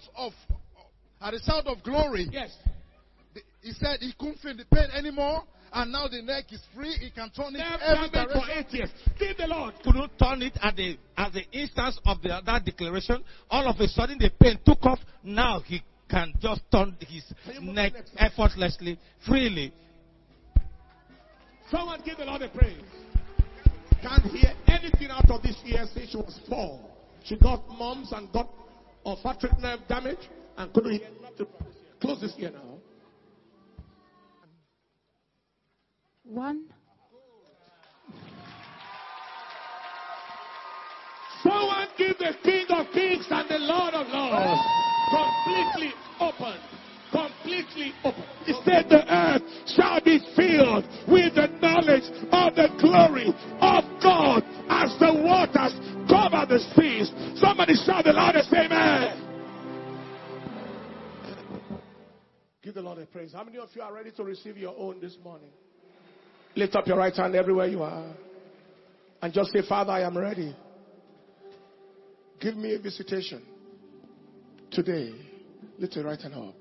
shout of glory.
Yes.
He said he couldn't feel the pain anymore, and now the neck is free. He can turn it every direction.
For 8 years. Give the Lord.
Couldn't turn it at the instance of that declaration. All of a sudden the pain took off. Now he can just turn his neck effortlessly, freely.
Someone give the Lord a praise. Can't hear anything out of this ear since she was 4. She got mumps and got olfactory nerve damage and couldn't hear nothing. Close this ear now.
1.
Someone give the King of Kings and the Lord of Lords completely open. Completely open. He said the earth shall be filled with the knowledge of the glory of God as the waters cover the seas. Somebody shout the loudest amen. Give the Lord a praise. How many of you are ready to receive your own this morning? Lift up your right hand everywhere you are. And just say, Father, I am ready. Give me a visitation today. Lift your right hand up.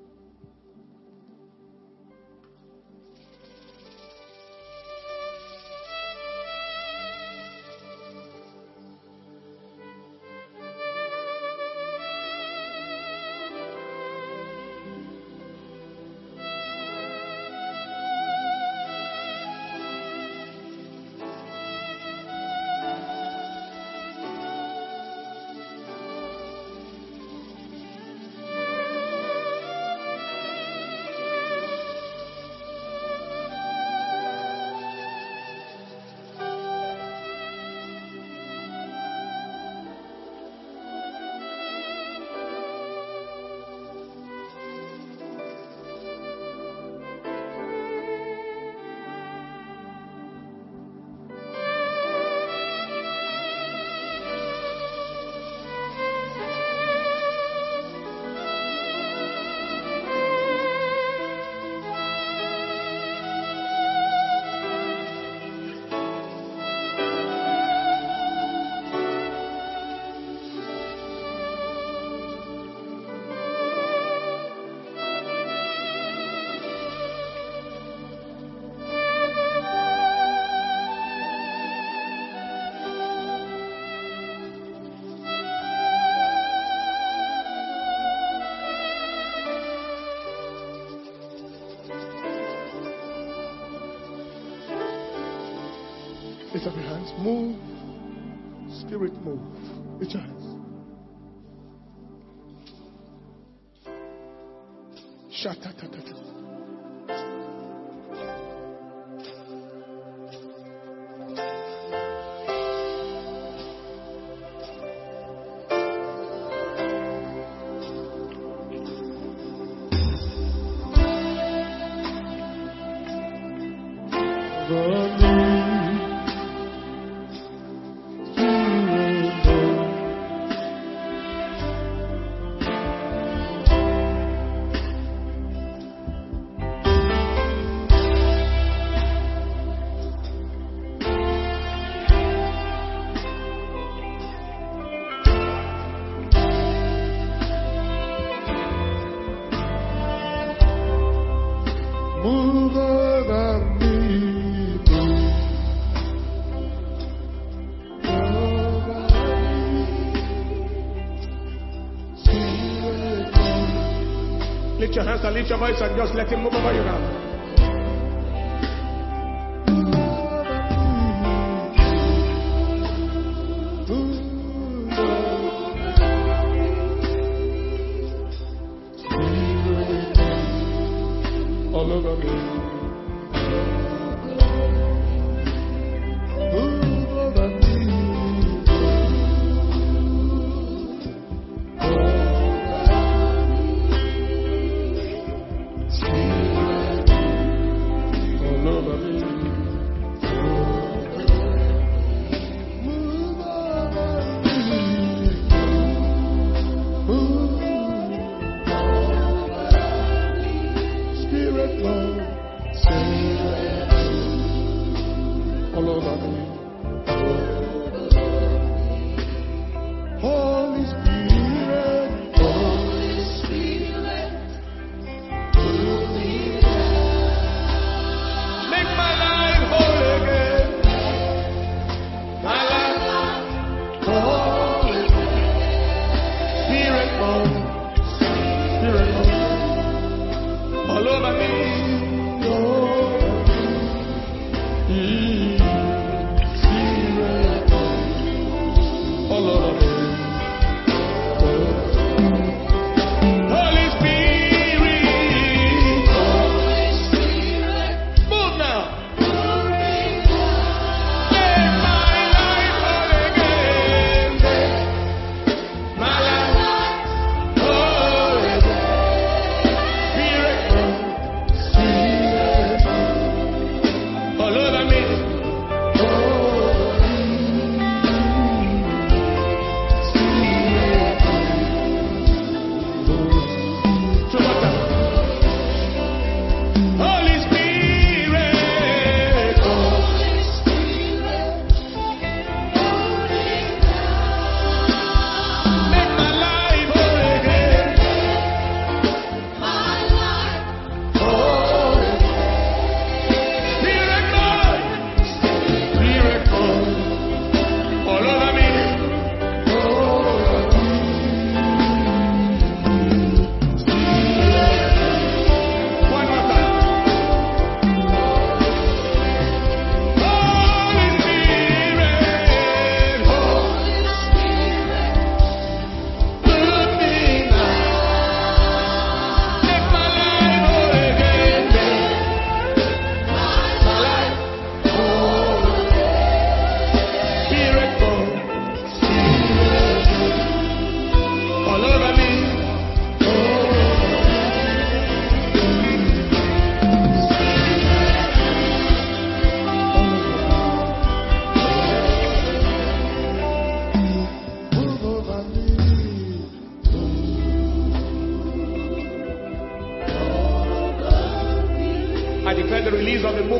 Lift up your hands. Move. Spirit, move. Lift your hands. Shatatatata. Lift your hands and lift your voice and just let him move over you now.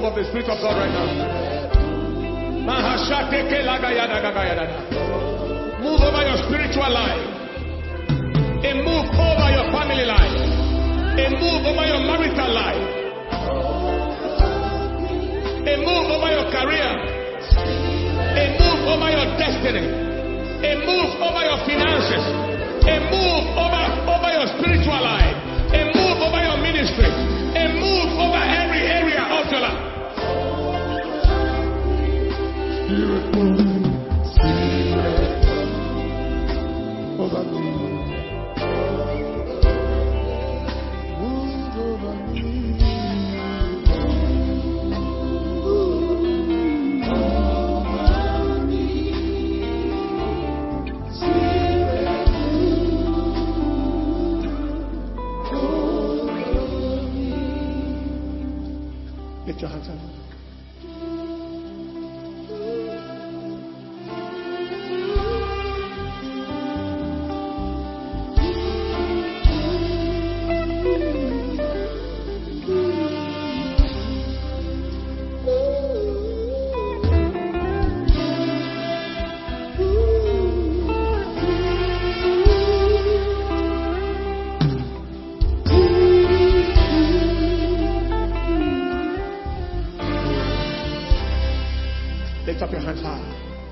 of the Spirit of God right now. Move over your spiritual life. A move over your family life. A move over your marital life. A move over your career. A move over your destiny. A move over your finances. A move over your spiritual life. A move over your ministry. A move over every area of your life.
Over me. Move over me. Lift your hands up. Lift up your hands high.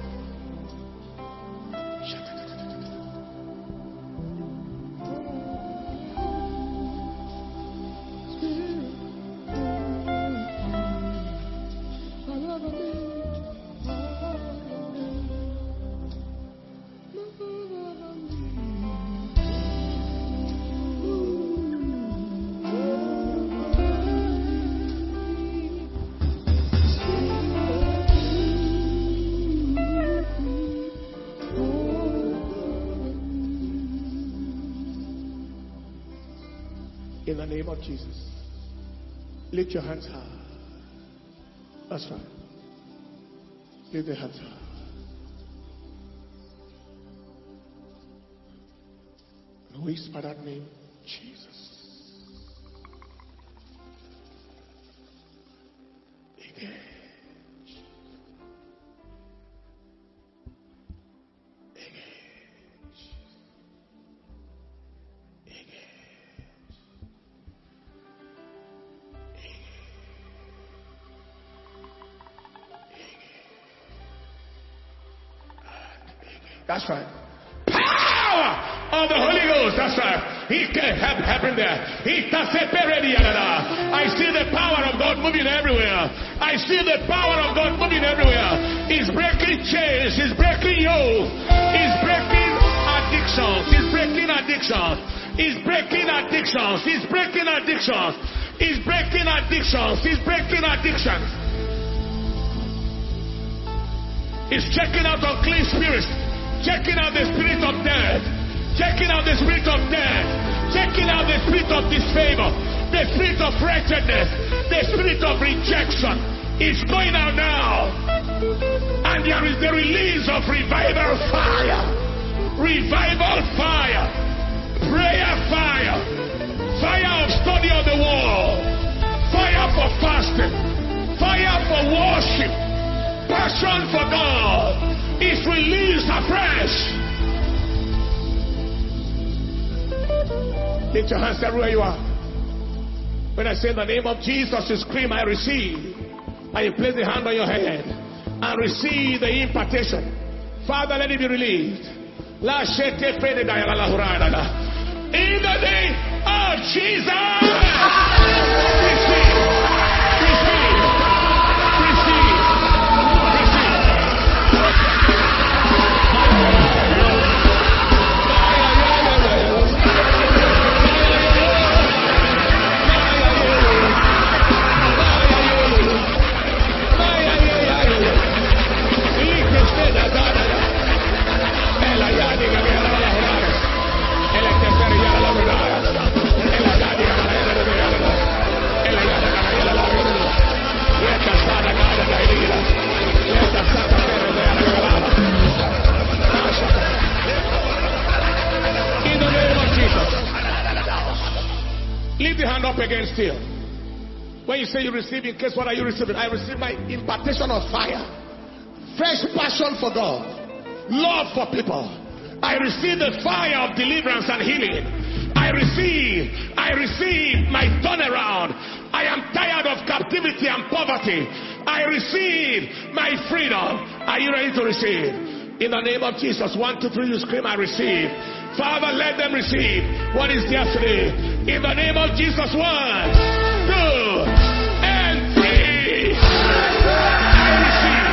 In the name of Jesus. Lift your hands high. That's right. Lift your hands high. And whisper that name, Jesus. Again. That's right. Power of the Holy Ghost. That's right. He can't happen there. I see the power of God moving everywhere. I see the power of God moving everywhere. He's breaking chains. He's breaking yokes. He's breaking addictions. He's breaking addictions. He's breaking addictions. He's breaking addictions. He's breaking addictions. He's breaking addictions. He's checking out unclean spirits. Checking out the spirit of death. Checking out the spirit of death. Checking out the spirit of disfavor. The spirit of wretchedness. The spirit of rejection. It's going out now. And there is the release of revival fire. Revival fire. Prayer fire. Fire of study of the word. Fire for fasting. Fire for worship. Passion for God. Is released afresh. Lift your hands everywhere you are. When I say the name of Jesus, you scream, I receive. And you place the hand on your head and receive the impartation. Father, let it be released. In the name of Jesus. Receive. Receive. Receive. Lift the hand up again still. When you say you receive, in case what are you receiving? I receive my impartation of fire. Fresh passion for God. Love for people. I receive the fire of deliverance and healing. I receive my turnaround. I am tired of captivity and poverty. I receive my freedom. Are you ready to receive? In the name of Jesus. 1, 2, 3, you scream, I receive. Father, let them receive what is theirs today. In the name of Jesus. 1, 2, and 3. I receive.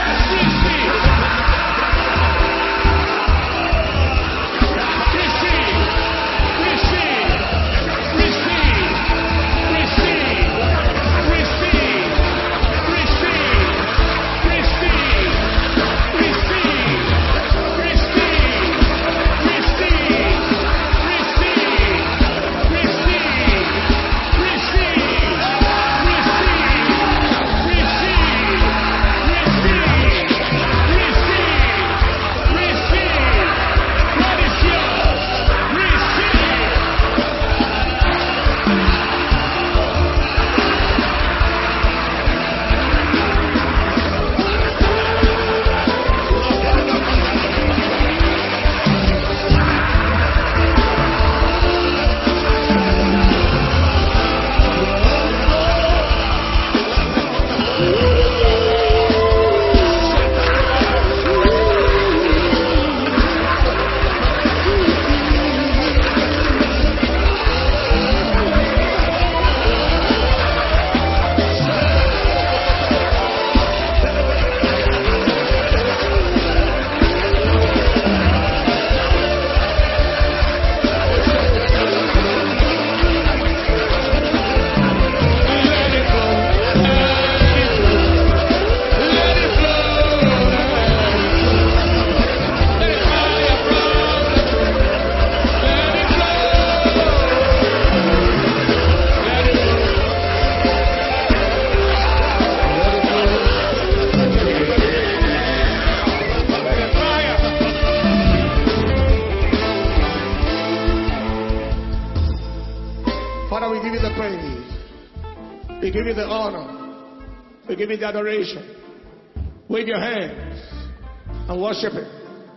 We give you the honor. We give you the adoration. Wave your hands and worship Him.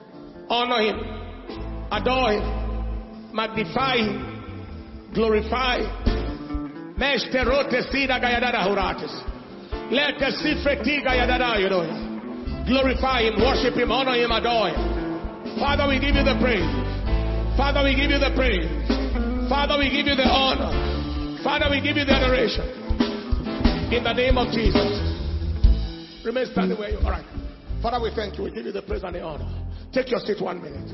Honor Him. Adore Him. Magnify Him. Glorify Him. Glorify Him. Worship Him. Honor Him. Adore Him. Father, we give you the praise. Father, we give you the praise. Father, we give you the honor. Father, we give you the adoration. In the name of Jesus. Remain standing where you are. All right. Father, we thank you. We give you the praise and the honor. Take your seat 1 minute.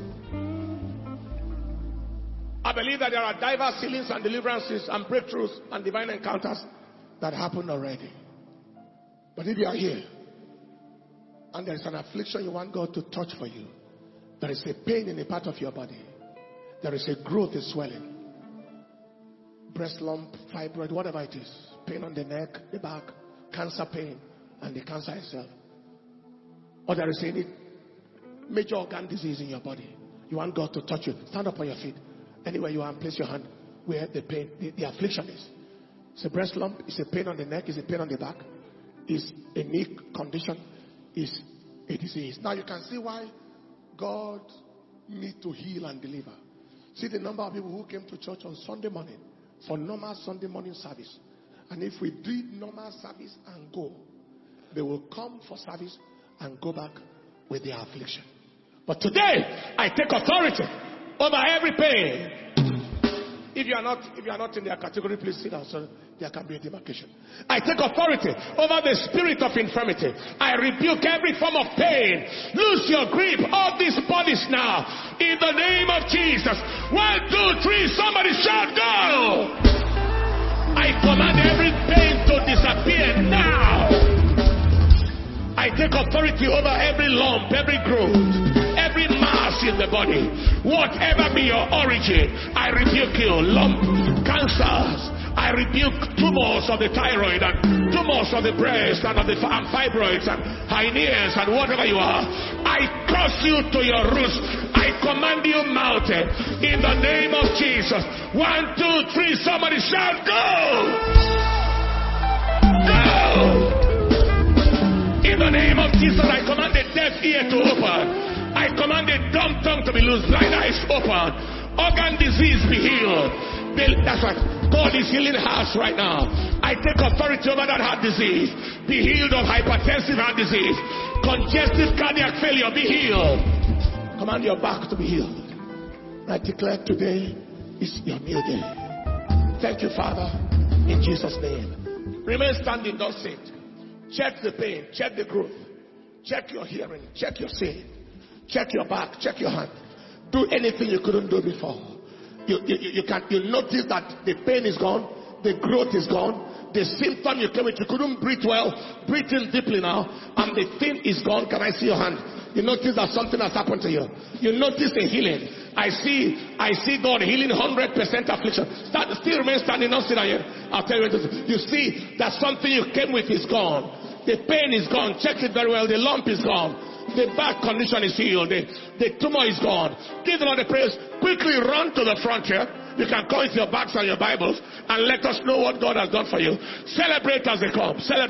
I believe that there are diverse healings and deliverances and breakthroughs and divine encounters that happened already. But if you are here and there is an affliction you want God to touch for you, there is a pain in a part of your body, there is a growth, a swelling, breast lump, fibroid, whatever it is, pain on the neck, the back, cancer pain, and the cancer itself. Or there is any major organ disease in your body. You want God to touch you. Stand up on your feet. Anywhere you are, and place your hand where the pain, the affliction is. It's a breast lump, it's a pain on the neck, it's a pain on the back, it's a knee condition, it's a disease. Now you can see why God needs to heal and deliver. See the number of people who came to church on Sunday morning for normal Sunday morning service. And if we did normal service and go, they will come for service and go back with their affliction. But today, I take authority over every pain. If you are not in their category, please sit down so there can be a demarcation. I take authority over the spirit of infirmity. I rebuke every form of pain. Lose your grip of these bodies now. In the name of Jesus. 1, 2, 3. Somebody shout, go! I command every pain to disappear now. I take authority over every lump, every growth, every mass in the body. Whatever be your origin, I rebuke you. Lump, cancers, I rebuke tumors of the thyroid and tumors of the breast and of the fibroids and hernias and whatever you are. I curse you to your roots. I command you mountain in the name of Jesus. 1, 2, 3. Somebody shout, go!
the name of Jesus, I command the deaf ear to open. I command the dumb tongue to be loose. Blind eyes open. Organ disease be healed. That's right. God is healing hearts right now. I take authority over that heart disease. Be healed of hypertensive heart disease. Congestive cardiac failure, be healed. Command your back to be healed. I declare today is your new day. Thank you, Father, in Jesus' name. Remain standing, don't sit. Check the pain, check the growth, check your hearing, check your seeing, check your back, check your hand. Do anything you couldn't do before. You notice that the pain is gone, the growth is gone, the symptom you came with, you couldn't breathe well, breathe in deeply now, and the thing is gone. Can I see your hand? You notice that something has happened to you. You notice a healing. I see God healing 100% affliction. Still remain standing, not sit down here. I'll tell you what it is. You see that something you came with is gone. The pain is gone. Check it very well. The lump is gone. The back condition is healed. The tumor is gone. Give the Lord the praise. Quickly run to the front here. You can call with your bags and your Bibles and let us know what God has done for you. Celebrate as they come. Celebrate.